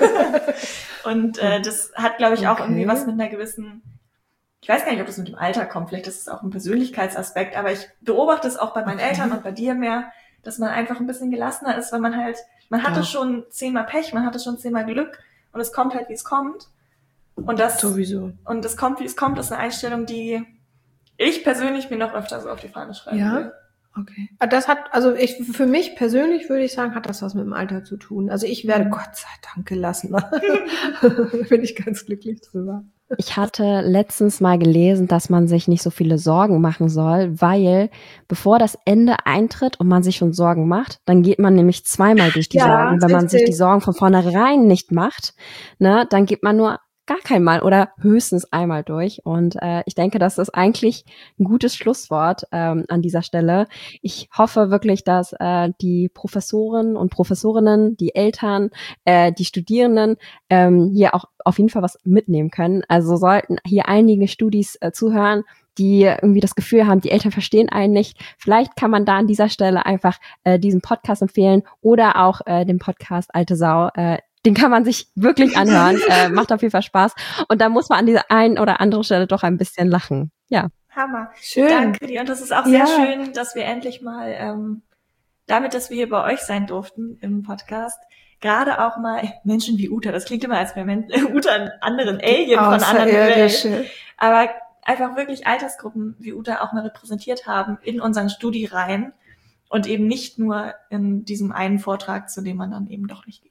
B: Und äh, das hat, glaube ich, auch
C: Okay.
B: irgendwie was mit einer gewissen, ich weiß gar nicht, ob das mit dem Alter kommt, vielleicht ist es auch ein Persönlichkeitsaspekt, aber ich beobachte es auch bei meinen
C: Okay.
B: Eltern und bei dir mehr, dass man einfach ein bisschen gelassener ist, weil man halt, man hatte
C: Ja.
B: schon zehnmal Pech, man hatte schon zehnmal Glück und es kommt halt, wie es kommt. Und das,
C: Sowieso.
B: und es kommt, wie es kommt, ist eine Einstellung, die ich persönlich mir noch öfter so auf die Fahne schreiben
C: Ja.
B: will.
C: Okay. Das hat, also ich, für mich persönlich würde ich sagen, hat das was mit dem Alter zu tun. Also ich werde
B: Mhm.
C: Gott sei Dank gelassen. Da bin ich ganz glücklich drüber.
A: Ich hatte letztens mal gelesen, dass man sich nicht so viele Sorgen machen soll, weil bevor das Ende eintritt und man sich schon Sorgen macht, dann geht man nämlich zweimal durch die
C: Ja,
A: Sorgen. Wenn man sich
C: richtig.
A: die Sorgen von vornherein nicht macht, ne, dann geht man nur gar kein Mal oder höchstens einmal durch. Und äh, ich denke, das ist eigentlich ein gutes Schlusswort ähm, an dieser Stelle. Ich hoffe wirklich, dass äh, die Professoren und Professorinnen, die Eltern, äh, die Studierenden ähm, hier auch auf jeden Fall was mitnehmen können. Also sollten hier einige Studis äh, zuhören, die irgendwie das Gefühl haben, die Eltern verstehen einen nicht. Vielleicht kann man da an dieser Stelle einfach äh, diesen Podcast empfehlen oder auch äh, den Podcast Alte Sau. Äh, den kann man sich wirklich anhören. äh, macht auf jeden Fall Spaß. Und da muss man an dieser einen oder anderen Stelle doch ein bisschen lachen. Ja.
B: Hammer.
C: Schön.
B: Danke dir. Und das ist auch
C: Ja.
B: sehr schön, dass wir endlich mal, ähm, damit, dass wir hier bei euch sein durften im Podcast, gerade auch mal Menschen wie Uta, das klingt immer, als wäre Men- Uta einen anderen Alien von einer anderen Welt.
C: Außerirdische.
B: Aber einfach wirklich Altersgruppen wie Uta auch mal repräsentiert haben in unseren Studiereihen und eben nicht nur in diesem einen Vortrag, zu dem man dann eben doch nicht geht.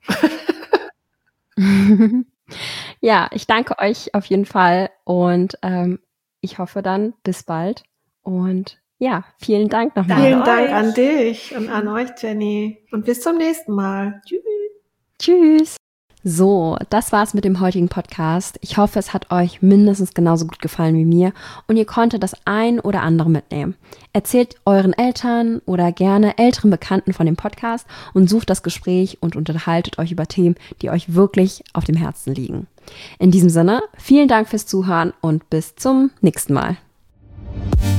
A: Ja, ich danke euch auf jeden Fall und ähm, ich hoffe dann bis bald. Und ja, vielen Dank nochmal.
B: Danke
C: Vielen Dank
B: euch.
C: an dich und an euch, Jenny. Und bis zum nächsten Mal. Tschüss.
A: Tschüss. So, das war's mit dem heutigen Podcast. Ich hoffe, es hat euch mindestens genauso gut gefallen wie mir und ihr konntet das ein oder andere mitnehmen. Erzählt euren Eltern oder gerne älteren Bekannten von dem Podcast und sucht das Gespräch und unterhaltet euch über Themen, die euch wirklich auf dem Herzen liegen. In diesem Sinne, vielen Dank fürs Zuhören und bis zum nächsten Mal.